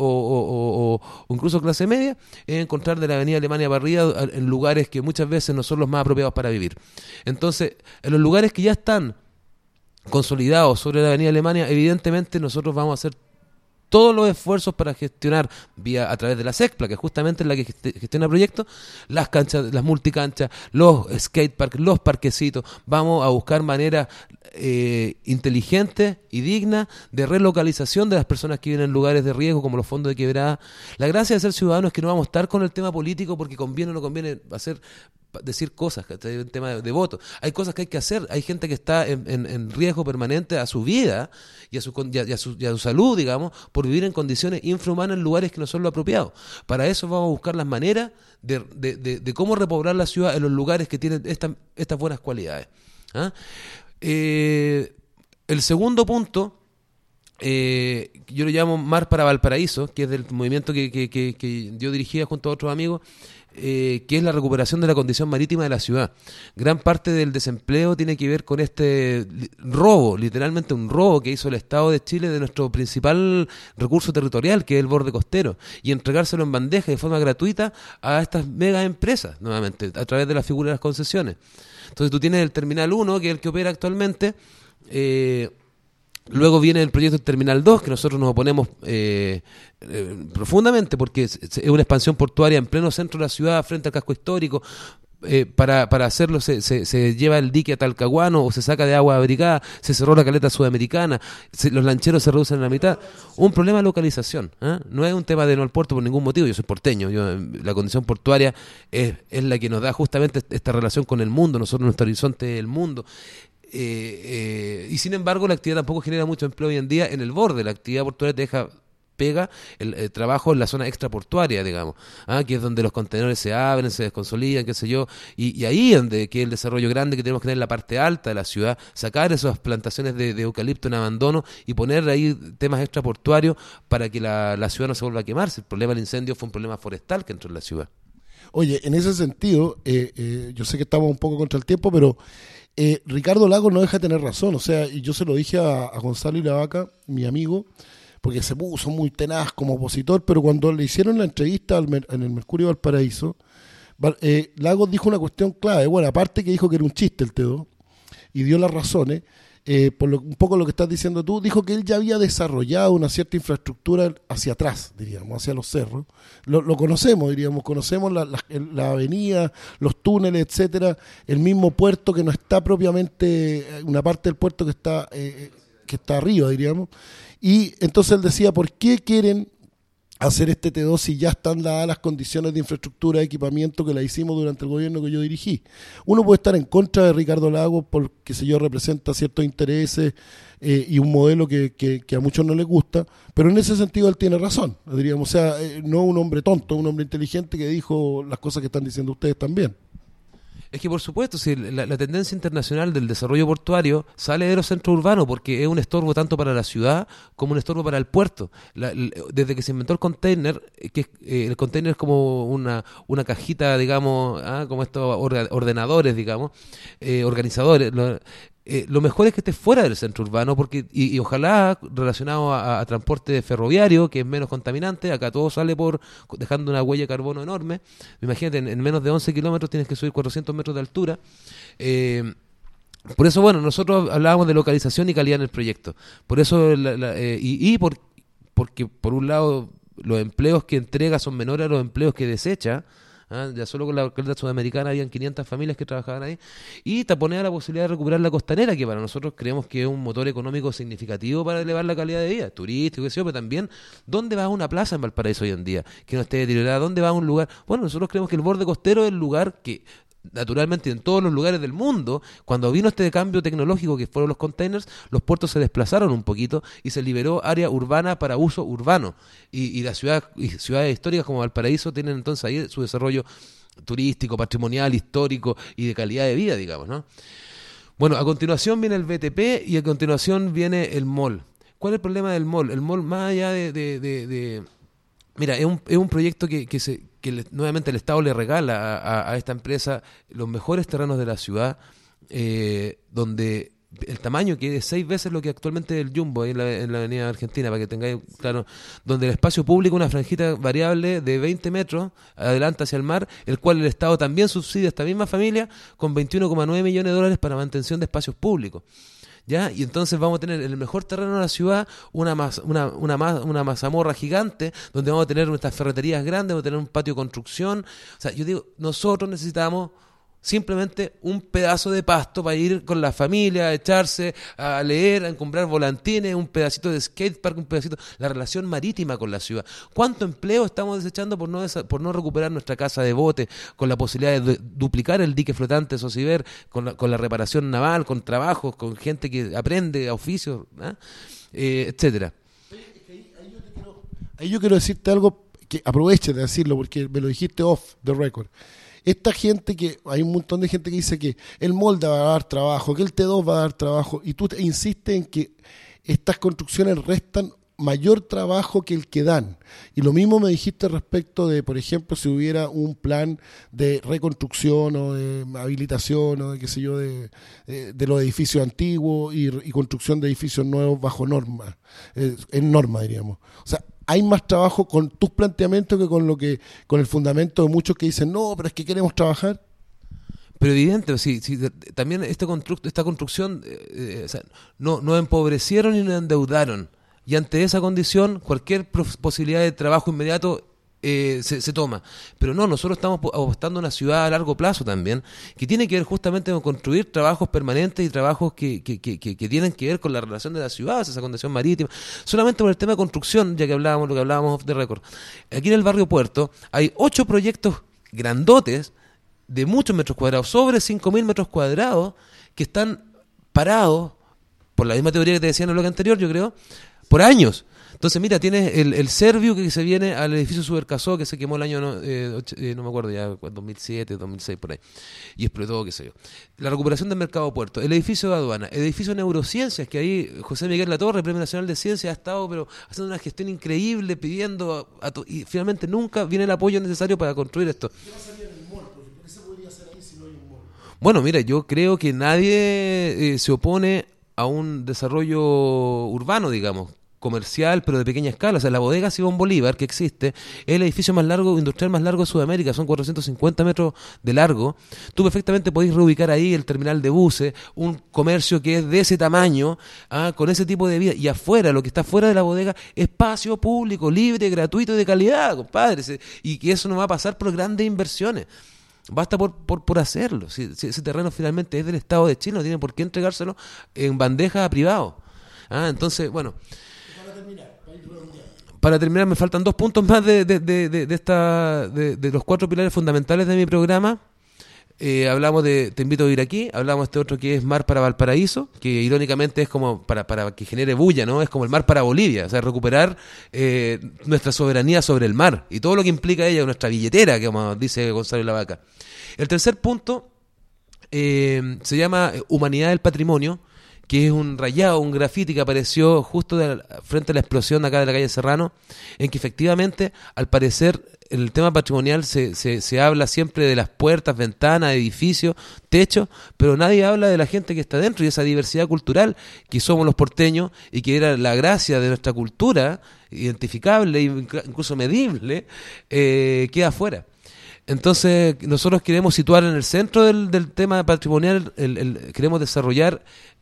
o incluso clase media es encontrar de la avenida Alemania para arriba en lugares que muchas veces no son los más apropiados para vivir. Entonces, en los lugares que ya están consolidados sobre la avenida Alemania, evidentemente nosotros vamos a hacer todos los esfuerzos para gestionar a través de la SECPLA, que justamente es la que gestiona proyectos, las canchas, las multicanchas, los skateparks, los parquecitos. Vamos a buscar maneras inteligentes y dignas de relocalización de las personas que viven en lugares de riesgo como los fondos de quebrada. La gracia de ser ciudadanos es que no vamos a estar con el tema político porque conviene o no conviene decir cosas, hay un tema de voto. Hay cosas que hay que hacer, hay gente que está en riesgo permanente a su vida y a su salud, digamos, por vivir en condiciones infrahumanas en lugares que no son lo apropiado. Para eso vamos a buscar las maneras de cómo repoblar la ciudad en los lugares que tienen estas buenas cualidades. ¿Ah? El segundo punto, yo lo llamo Mar para Valparaíso, que es del movimiento que yo dirigía junto a otros amigos, que es la recuperación de la condición marítima de la ciudad. Gran parte del desempleo tiene que ver con este robo, literalmente un robo que hizo el Estado de Chile de nuestro principal recurso territorial, que es el borde costero, y entregárselo en bandeja de forma gratuita a estas mega empresas, nuevamente, a través de la figura de las concesiones. Entonces tú tienes el Terminal 1, que es el que opera actualmente, luego viene el proyecto del Terminal 2, que nosotros nos oponemos profundamente porque es una expansión portuaria en pleno centro de la ciudad, frente al casco histórico. Para hacerlo se lleva el dique a Talcahuano o se saca de agua abrigada, se cerró la caleta sudamericana, los lancheros se reducen a la mitad. Un problema de localización, ¿eh? No es un tema de no al puerto por ningún motivo. Yo soy porteño, la condición portuaria es la que nos da justamente esta relación con el mundo. Nosotros, nuestro horizonte es el mundo. Y sin embargo la actividad tampoco genera mucho empleo hoy en día en el borde. La actividad portuaria te pega el trabajo en la zona extraportuaria, digamos, que es donde los contenedores se abren, se desconsolidan, qué sé yo, y ahí es donde que el desarrollo grande que tenemos que tener en la parte alta de la ciudad, sacar esas plantaciones de eucalipto en abandono y poner ahí temas extraportuarios para que la ciudad no se vuelva a quemarse. El problema del incendio fue un problema forestal que entró en la ciudad. Oye, en ese sentido, yo sé que estamos un poco contra el tiempo, pero Ricardo Lagos no deja de tener razón. O sea, y yo se lo dije a Gonzalo Ilavaca, mi amigo, porque se puso muy tenaz como opositor, pero cuando le hicieron la entrevista en el Mercurio Valparaíso, Lagos dijo una cuestión clave. Bueno, aparte que dijo que era un chiste el T2, y dio las razones, un poco lo que estás diciendo tú, dijo que él ya había desarrollado una cierta infraestructura hacia atrás, diríamos, hacia los cerros. Lo conocemos, diríamos, conocemos la avenida, los túneles, etcétera, el mismo puerto que no está propiamente, una parte del puerto que está arriba, diríamos. Y entonces él decía, ¿por qué quieren hacer este T2 si ya están dadas las condiciones de infraestructura, de equipamiento que la hicimos durante el gobierno que yo dirigí? Uno puede estar en contra de Ricardo Lagos porque, sé yo, representa ciertos intereses y un modelo que a muchos no les gusta, pero en ese sentido él tiene razón, diríamos. O sea, no un hombre tonto, un hombre inteligente que dijo las cosas que están diciendo ustedes también. Es que por supuesto, si la tendencia internacional del desarrollo portuario sale de los centros urbanos porque es un estorbo tanto para la ciudad como un estorbo para el puerto. Desde que se inventó el container, el container es como una cajita, digamos, como estos ordenadores, digamos, organizadores. Lo mejor es que esté fuera del centro urbano porque y ojalá relacionado a transporte ferroviario, que es menos contaminante. Acá todo sale dejando una huella de carbono enorme. Imagínate, en menos de 11 kilómetros tienes que subir 400 metros de altura. Por eso, bueno, nosotros hablábamos de localización y calidad en el proyecto. Por eso, porque por un lado los empleos que entrega son menores a los empleos que desecha. Ya solo con la caleta sudamericana habían 500 familias que trabajaban ahí, y taponea la posibilidad de recuperar la costanera, que para nosotros creemos que es un motor económico significativo para elevar la calidad de vida, turístico, qué sé yo, pero también, ¿dónde va una plaza en Valparaíso hoy en día que no esté deteriorada? ¿Dónde va un lugar? Bueno, nosotros creemos que el borde costero es el lugar que, naturalmente, en todos los lugares del mundo, cuando vino este cambio tecnológico que fueron los containers, los puertos se desplazaron un poquito y se liberó área urbana para uso urbano, y las ciudades históricas como Valparaíso tienen entonces ahí su desarrollo turístico, patrimonial, histórico y de calidad de vida, digamos, ¿no? Bueno, a continuación viene el BTP y a continuación viene el mall. ¿Cuál es el problema del mall? El mall, más allá mira, es un proyecto que nuevamente el Estado le regala a esta empresa los mejores terrenos de la ciudad, donde el tamaño que es 6 veces lo que actualmente es el Jumbo ahí en la avenida Argentina, para que tengáis claro, donde el espacio público, una franjita variable de 20 metros adelante hacia el mar, el cual el Estado también subsidia a esta misma familia con $21,9 millones para mantención de espacios públicos. ¿Ya? Y entonces vamos a tener en el mejor terreno de la ciudad una mazamorra gigante, donde vamos a tener nuestras ferreterías grandes, vamos a tener un patio de construcción. O sea, yo digo, nosotros necesitamos simplemente un pedazo de pasto para ir con la familia, a echarse, a leer, a comprar volantines, un pedacito de skatepark, un pedacito, la relación marítima con la ciudad. ¿Cuánto empleo estamos desechando por no recuperar nuestra casa de bote, con la posibilidad de duplicar el dique flotante de Sociver, con la reparación naval, con trabajos, con gente que aprende oficios, etcétera? Ahí yo quiero decirte algo que aproveche de decirlo porque me lo dijiste off the record. Esta gente hay un montón de gente que dice que el molde va a dar trabajo, que el T2 va a dar trabajo, y tú insistes en que estas construcciones restan mayor trabajo que el que dan. Y lo mismo me dijiste respecto de, por ejemplo, si hubiera un plan de reconstrucción o de habilitación o de qué sé yo, de los edificios antiguos y construcción de edificios nuevos bajo norma, en norma diríamos. O sea, hay más trabajo con tus planteamientos que con el fundamento de muchos que dicen, no, pero es que queremos trabajar. Pero evidente, sí, también esta construcción o sea, no empobrecieron y no endeudaron. Y ante esa condición, cualquier posibilidad de trabajo inmediato se toma. Pero no, nosotros estamos apostando a una ciudad a largo plazo también, que tiene que ver justamente con construir trabajos permanentes y trabajos que tienen que ver con la relación de la ciudad, esa condición marítima. Solamente por el tema de construcción, ya que lo que hablábamos off the record. Aquí en el barrio Puerto hay 8 proyectos grandotes de muchos metros cuadrados, sobre 5.000 metros cuadrados, que están parados, por la misma teoría que te decía en el bloque anterior, yo creo, por años. Entonces, mira, tienes el Serviu que se viene al edificio Supercasó, que se quemó el año, no me acuerdo ya, 2007, 2006, por ahí, y explotó, qué sé yo. La recuperación del mercado puerto, el edificio de aduana, el edificio de neurociencias, que ahí José Miguel Latorre, Premio Nacional de Ciencias, ha estado pero haciendo una gestión increíble, pidiendo, y finalmente nunca viene el apoyo necesario para construir esto. ¿Qué pasaría en el mall? ¿Por qué se podría hacer ahí si no hay un mall? Bueno, mira, yo creo que nadie se opone a un desarrollo urbano, digamos, comercial, pero de pequeña escala. O sea, la bodega Simón Bolívar, que existe, es el edificio más largo, industrial más largo de Sudamérica, son 450 metros de largo. Tú perfectamente podés reubicar ahí el terminal de buses, un comercio que es de ese tamaño, con ese tipo de vida, y afuera, lo que está fuera de la bodega, espacio público, libre, gratuito y de calidad, compadre, y que eso no va a pasar por grandes inversiones. Basta por hacerlo. Si ese terreno finalmente es del Estado de Chile, no tiene por qué entregárselo en bandeja a privados. Entonces, bueno, para terminar, me faltan 2 puntos más de los 4 pilares fundamentales de mi programa. Hablamos de Te invito a vivir aquí, hablamos de este otro que es Mar para Valparaíso, que irónicamente es como para que genere bulla, ¿no? Es como el mar para Bolivia, o sea, recuperar nuestra soberanía sobre el mar y todo lo que implica ella, nuestra billetera, que como dice Gonzalo Lavaca. El tercer punto se llama Humanidad del Patrimonio, que es un rayado, un grafiti que apareció justo frente a la explosión acá de la calle Serrano, en que efectivamente, al parecer, en el tema patrimonial se habla siempre de las puertas, ventanas, edificios, techos, pero nadie habla de la gente que está dentro y esa diversidad cultural que somos los porteños y que era la gracia de nuestra cultura, identificable e incluso medible, queda afuera. Entonces, nosotros queremos situar en el centro del tema patrimonial, queremos desarrollar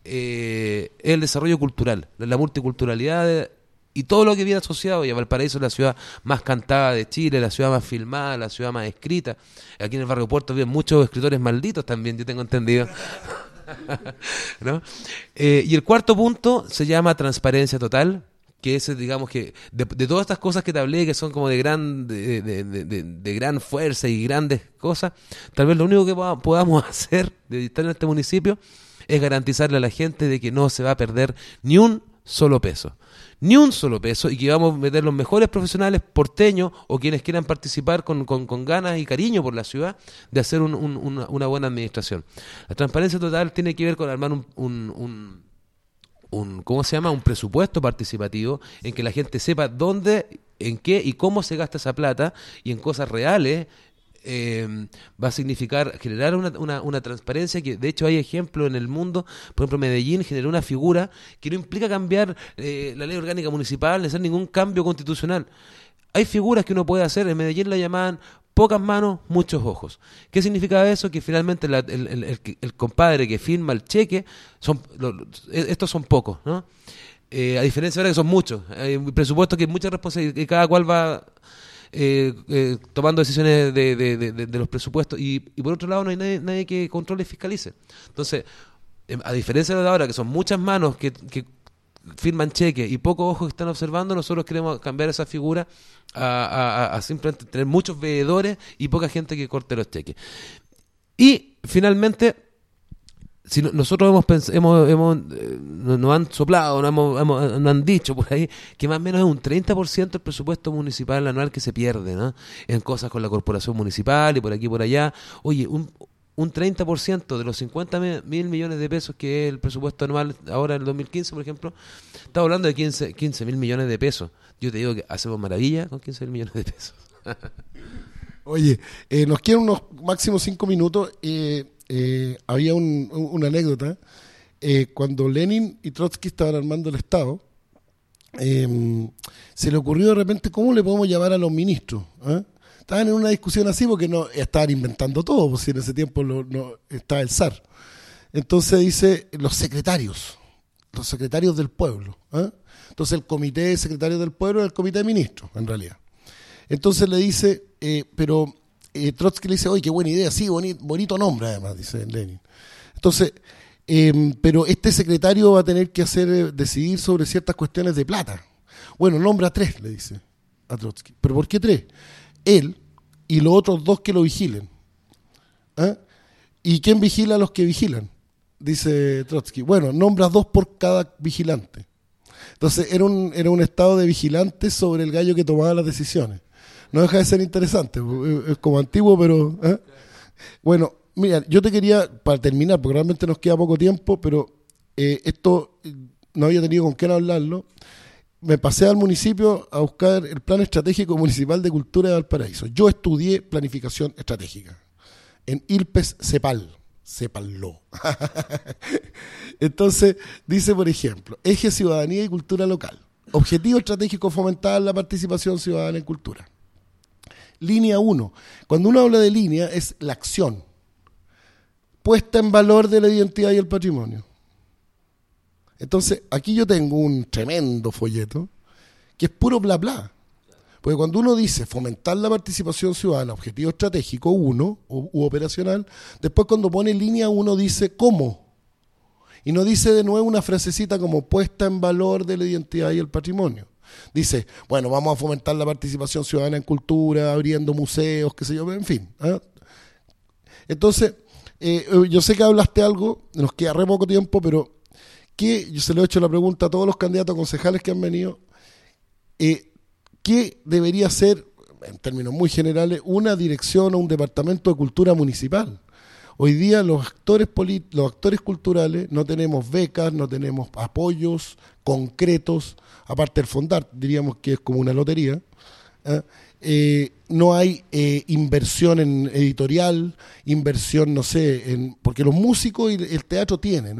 el desarrollo cultural, la multiculturalidad y todo lo que viene asociado. Y Valparaíso es la ciudad más cantada de Chile, la ciudad más filmada, la ciudad más escrita. Aquí en el barrio Puerto viven muchos escritores malditos también, yo tengo entendido. ¿No? Y el cuarto punto se llama transparencia total, que es, digamos, que de todas estas cosas que te hablé, que son como de gran fuerza y grandes cosas, tal vez lo único que podamos hacer de estar en este municipio es garantizarle a la gente de que no se va a perder ni un solo peso, y que vamos a meter los mejores profesionales porteños o quienes quieran participar con ganas y cariño por la ciudad de hacer una buena administración. La transparencia total tiene que ver con armar un ¿cómo se llama? Un presupuesto participativo en que la gente sepa dónde, en qué y cómo se gasta esa plata, y en cosas reales. Va a significar generar una transparencia que de hecho hay ejemplos en el mundo. Por ejemplo, Medellín generó una figura que no implica cambiar la ley orgánica municipal ni hacer ningún cambio constitucional. Hay figuras que uno puede hacer. En Medellín la llamaban pocas manos, muchos ojos. ¿Qué significa eso? Que finalmente el compadre que firma el cheque, estos son pocos, ¿no? A diferencia ahora que son muchos. Hay un presupuesto que hay mucha responsabilidad y cada cual va tomando decisiones de los presupuestos. Y por otro lado no hay nadie que controle y fiscalice. Entonces, a diferencia de ahora que son muchas manos que firman cheques y pocos ojos que están observando, nosotros queremos cambiar esa figura a simplemente tener muchos veedores y poca gente que corte los cheques. Y finalmente, si nosotros nos han soplado, nos han dicho por ahí que más o menos es un 30% del presupuesto municipal anual que se pierde, ¿no? En cosas con la corporación municipal y por aquí y por allá. Oye, un 30% de los 50.000 millones de pesos que es el presupuesto anual ahora en el 2015, por ejemplo, estamos hablando de 15.000 millones de pesos. Yo te digo que hacemos maravilla con 15.000 millones de pesos. Oye, nos quedan unos máximos 5 minutos. Había una anécdota. Cuando Lenin y Trotsky estaban armando el Estado, se le ocurrió de repente cómo le podemos llamar a los ministros, ¿eh? Estaban en una discusión así porque no estaban inventando todo, pues si en ese tiempo no estaba el zar. Entonces dice los secretarios del pueblo, ¿eh? Entonces el comité de secretarios del pueblo es el comité de ministros, en realidad. Entonces le dice, Trotsky le dice, oye, qué buena idea, sí, bonito nombre además, dice Lenin. Entonces, pero este secretario va a tener que decidir sobre ciertas cuestiones de plata. Bueno, nombra 3, le dice a Trotsky. ¿Pero por qué 3? Él y los otros 2 que lo vigilen. ¿Eh? ¿Y quién vigila a los que vigilan? Dice Trotsky. Bueno, nombra 2 por cada vigilante. Entonces era un estado de vigilantes sobre el gallo que tomaba las decisiones. No deja de ser interesante, es como antiguo, pero... ¿eh? Bueno, mira, yo te quería, para terminar, porque realmente nos queda poco tiempo, pero esto no había tenido con quién hablarlo. Me pasé al municipio a buscar el Plan Estratégico Municipal de Cultura de Valparaíso. Yo estudié planificación estratégica en ILPES Cepallo. Entonces, dice, por ejemplo, eje ciudadanía y cultura local. Objetivo estratégico, fomentar la participación ciudadana en cultura. Línea 1. Cuando uno habla de línea, es la acción. Puesta en valor de la identidad y el patrimonio. Entonces, aquí yo tengo un tremendo folleto que es puro bla bla. Porque cuando uno dice fomentar la participación ciudadana, objetivo estratégico 1 u operacional, después cuando pone línea 1 dice cómo. Y no dice de nuevo una frasecita como puesta en valor de la identidad y el patrimonio. Dice, bueno, vamos a fomentar la participación ciudadana en cultura, abriendo museos, qué sé yo, en fin. ¿Eh? Entonces, yo sé que hablaste algo, nos queda re poco tiempo, pero yo se lo he hecho la pregunta a todos los candidatos a concejales que han venido, ¿qué debería ser, en términos muy generales, una dirección o un departamento de cultura municipal? Hoy día los actores culturales no tenemos becas, no tenemos apoyos concretos, aparte del Fondar, diríamos que es como una lotería, no hay inversión en editorial, inversión, no sé, porque los músicos y el teatro tienen,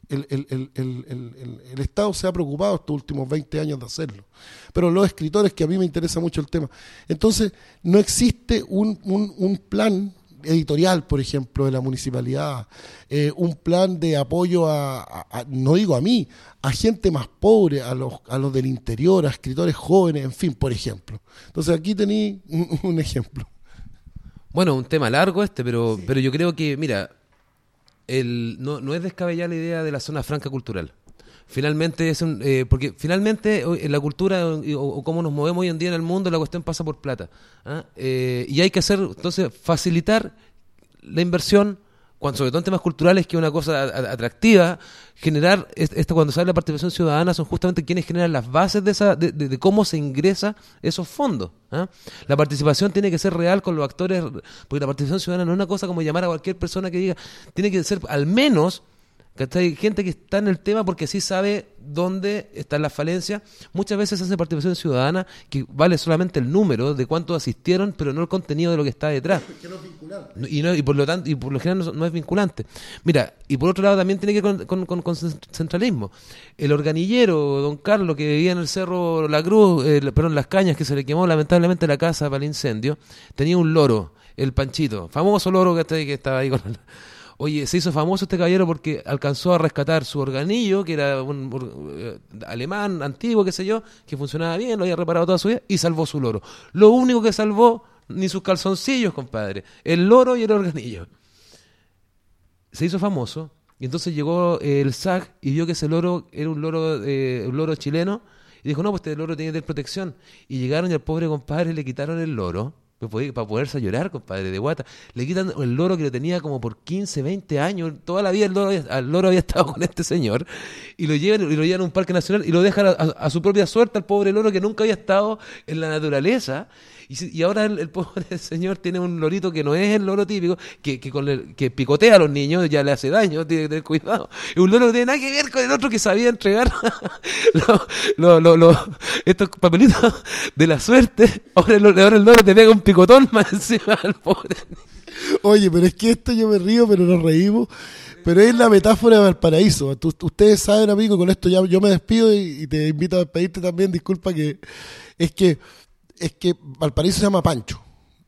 el Estado se ha preocupado estos últimos 20 años de hacerlo. Pero los escritores, que a mí me interesa mucho el tema. Entonces, no existe un plan editorial, por ejemplo, de la municipalidad, un plan de apoyo no digo a mí, a gente más pobre, a los del interior, a escritores jóvenes, en fin, por ejemplo. Entonces, aquí tení un ejemplo. Bueno, un tema largo pero yo creo que, mira, no es descabellada la idea de la zona franca cultural. Finalmente porque finalmente en la cultura o cómo nos movemos hoy en día en el mundo, la cuestión pasa por plata. Y hay que hacer, entonces, facilitar la inversión, sobre todo en temas culturales, que es una cosa atractiva. Generar esto, cuando sale la participación ciudadana, son justamente quienes generan las bases de cómo se ingresa esos fondos. La participación tiene que ser real con los actores, porque la participación ciudadana no es una cosa como llamar a cualquier persona que diga, tiene que ser al menos ¿cachai? Gente que está en el tema porque sí sabe dónde están las falencias. Muchas veces hace participación ciudadana que vale solamente el número de cuántos asistieron, pero no el contenido de lo que está detrás. Que no es vinculante. Y por lo tanto, y por lo general no es vinculante. Mira, y por otro lado también tiene que ver con centralismo. El organillero, don Carlos, que vivía en el Cerro La Cruz, perdón, Las Cañas, que se le quemó lamentablemente la casa para el incendio, tenía un loro, el Panchito, famoso loro que estaba ahí con... Oye, se hizo famoso este caballero porque alcanzó a rescatar su organillo, que era un alemán antiguo, qué sé yo, que funcionaba bien, lo había reparado toda su vida, y salvó su loro. Lo único que salvó, ni sus calzoncillos, compadre, el loro y el organillo. Se hizo famoso, y entonces llegó el SAC y vio que ese loro era un loro chileno, y dijo, no, pues este loro tiene que tener protección. Y llegaron y al pobre compadre le quitaron el loro, para poderse a llorar, compadre, de guata. Le quitan el loro que lo tenía como por 15, 20 años. Toda la vida el loro había estado con este señor. Y lo llevan a un parque nacional y lo dejan a su propia suerte al pobre loro que nunca había estado en la naturaleza. Y ahora el pobre señor tiene un lorito que no es el loro típico, que picotea a los niños, ya le hace daño, tiene que tener cuidado. Es un loro que no tiene nada que ver con el otro que sabía entregar estos papelitos de la suerte. Ahora el loro te pega un picotón más encima al pobre. Oye, pero es que esto yo me río, pero nos reímos. Pero es la metáfora de Valparaíso. Ustedes saben, amigo, con esto ya yo me despido y te invito a despedirte también. Disculpa que es que Valparaíso se llama Pancho.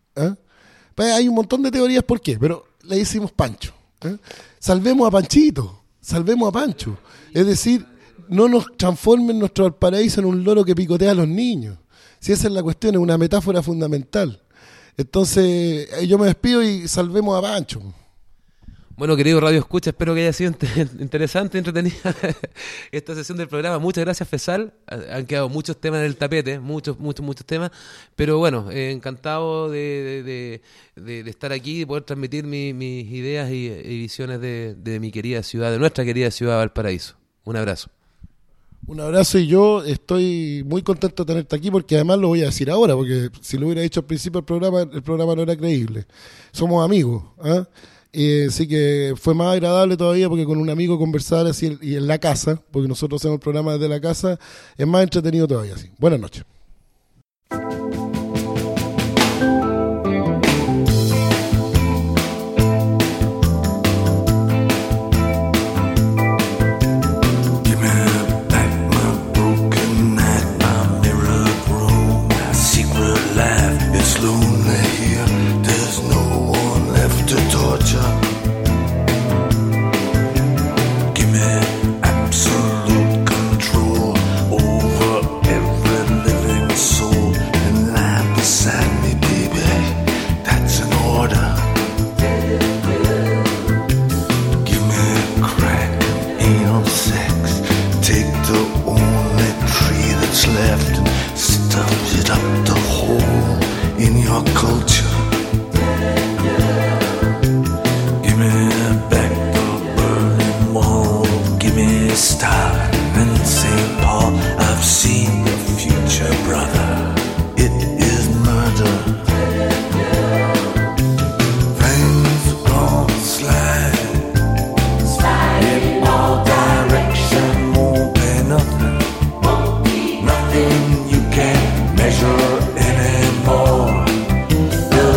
Pues hay un montón de teorías por qué, pero le decimos Pancho. Salvemos a Panchito, salvemos a Pancho. Es decir, no nos transformen nuestro Valparaíso en un loro que picotea a los niños. Si esa es la cuestión, es una metáfora fundamental. Entonces, yo me despido y salvemos a Pancho. Bueno, querido Radio Escucha, espero que haya sido interesante, entretenida esta sesión del programa. Muchas gracias, Fesal. Han quedado muchos temas en el tapete, muchos temas. Pero bueno, encantado de estar aquí y poder transmitir mis ideas y visiones de mi querida ciudad, de nuestra querida ciudad de Valparaíso. Un abrazo. Un abrazo, y yo estoy muy contento de tenerte aquí, porque además lo voy a decir ahora, porque si lo hubiera dicho al principio del programa, el programa no era creíble. Somos amigos, así que fue más agradable todavía, porque con un amigo conversar así y en la casa, porque nosotros hacemos el programa desde la casa, es más entretenido todavía. Así. Buenas noches. Nothing you can measure anymore.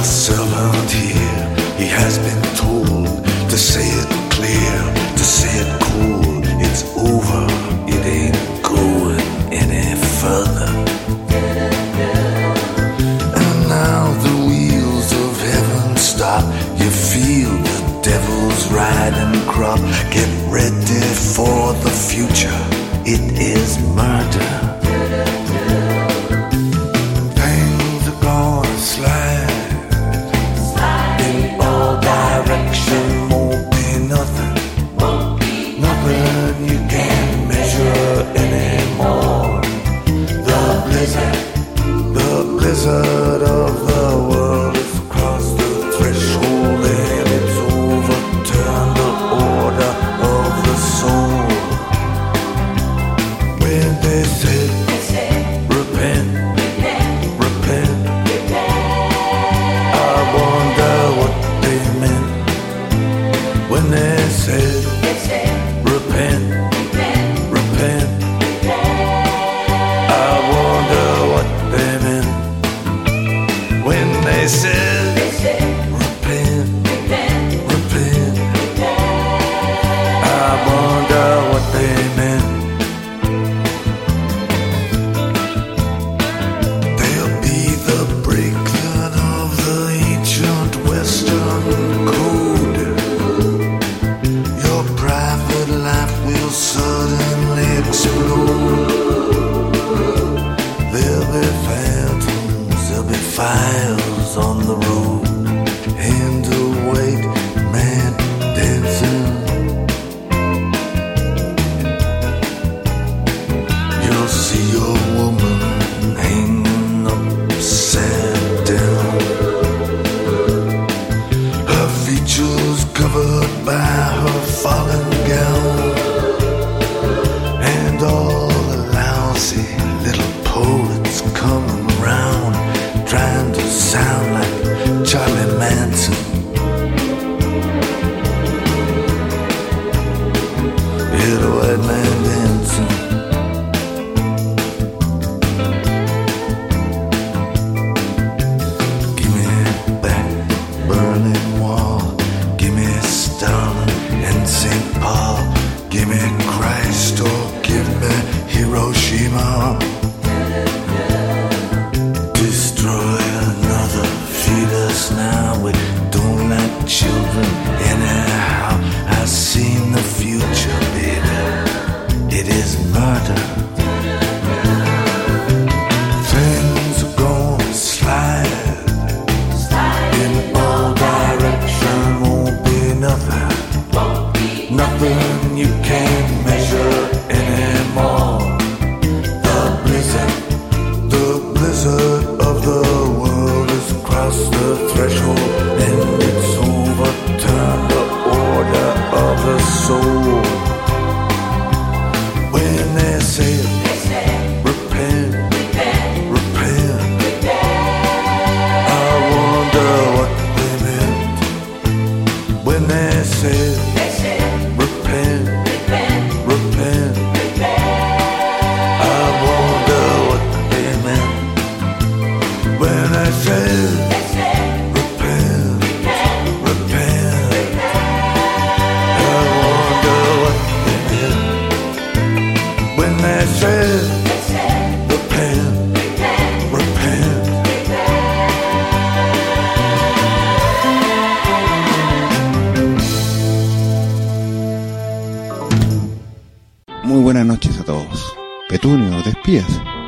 our servant here, he has been told to say it clear, to say it cool. It's over, it ain't going any further. And now the wheels of heaven stop. You feel the devil's riding crop. Get ready for the future, it is murder. Things are gonna slide in all directions. Won't be nothing, nothing you can measure anymore. The blizzard of the world is across the threshold, and it's overturned the order of the soul. When they said, repent, repent, I wonder what they meant. When they said, repent, repent, I wonder what they meant. When they said, repent, repent, I wonder what they meant. They'll be the breakdown of the ancient Western code. Your private life will suddenly explode. There'll be phantoms, there'll be fires on the road. Hand to white man dancing. You'll see your woman hanging upside down. Her features covered by her fallen gown. And all the lousy little poets coming round, trying to sound like Charlie Manson. Hear the white man dancing. Give me back Berlin Wall. Give me Stalin and St. Paul. Give me Christ or give me Hiroshima. Destroy another, feed us now. We don't like children anyhow. I've seen the future, baby. It is murder. Things are gonna slide in all directions. Won't be nothing, nothing you can't measure anymore. The blizzard of the world has crossed the threshold, and it's overturned the order of the soul. When they say, repent, repent, I wonder what they meant. When they say, repent, repent, I wonder what they meant. When I said, repent, repent, I wonder what they meant. When they said, repent, repent. Muy buenas noches a todos. Petunio, ¿te espías?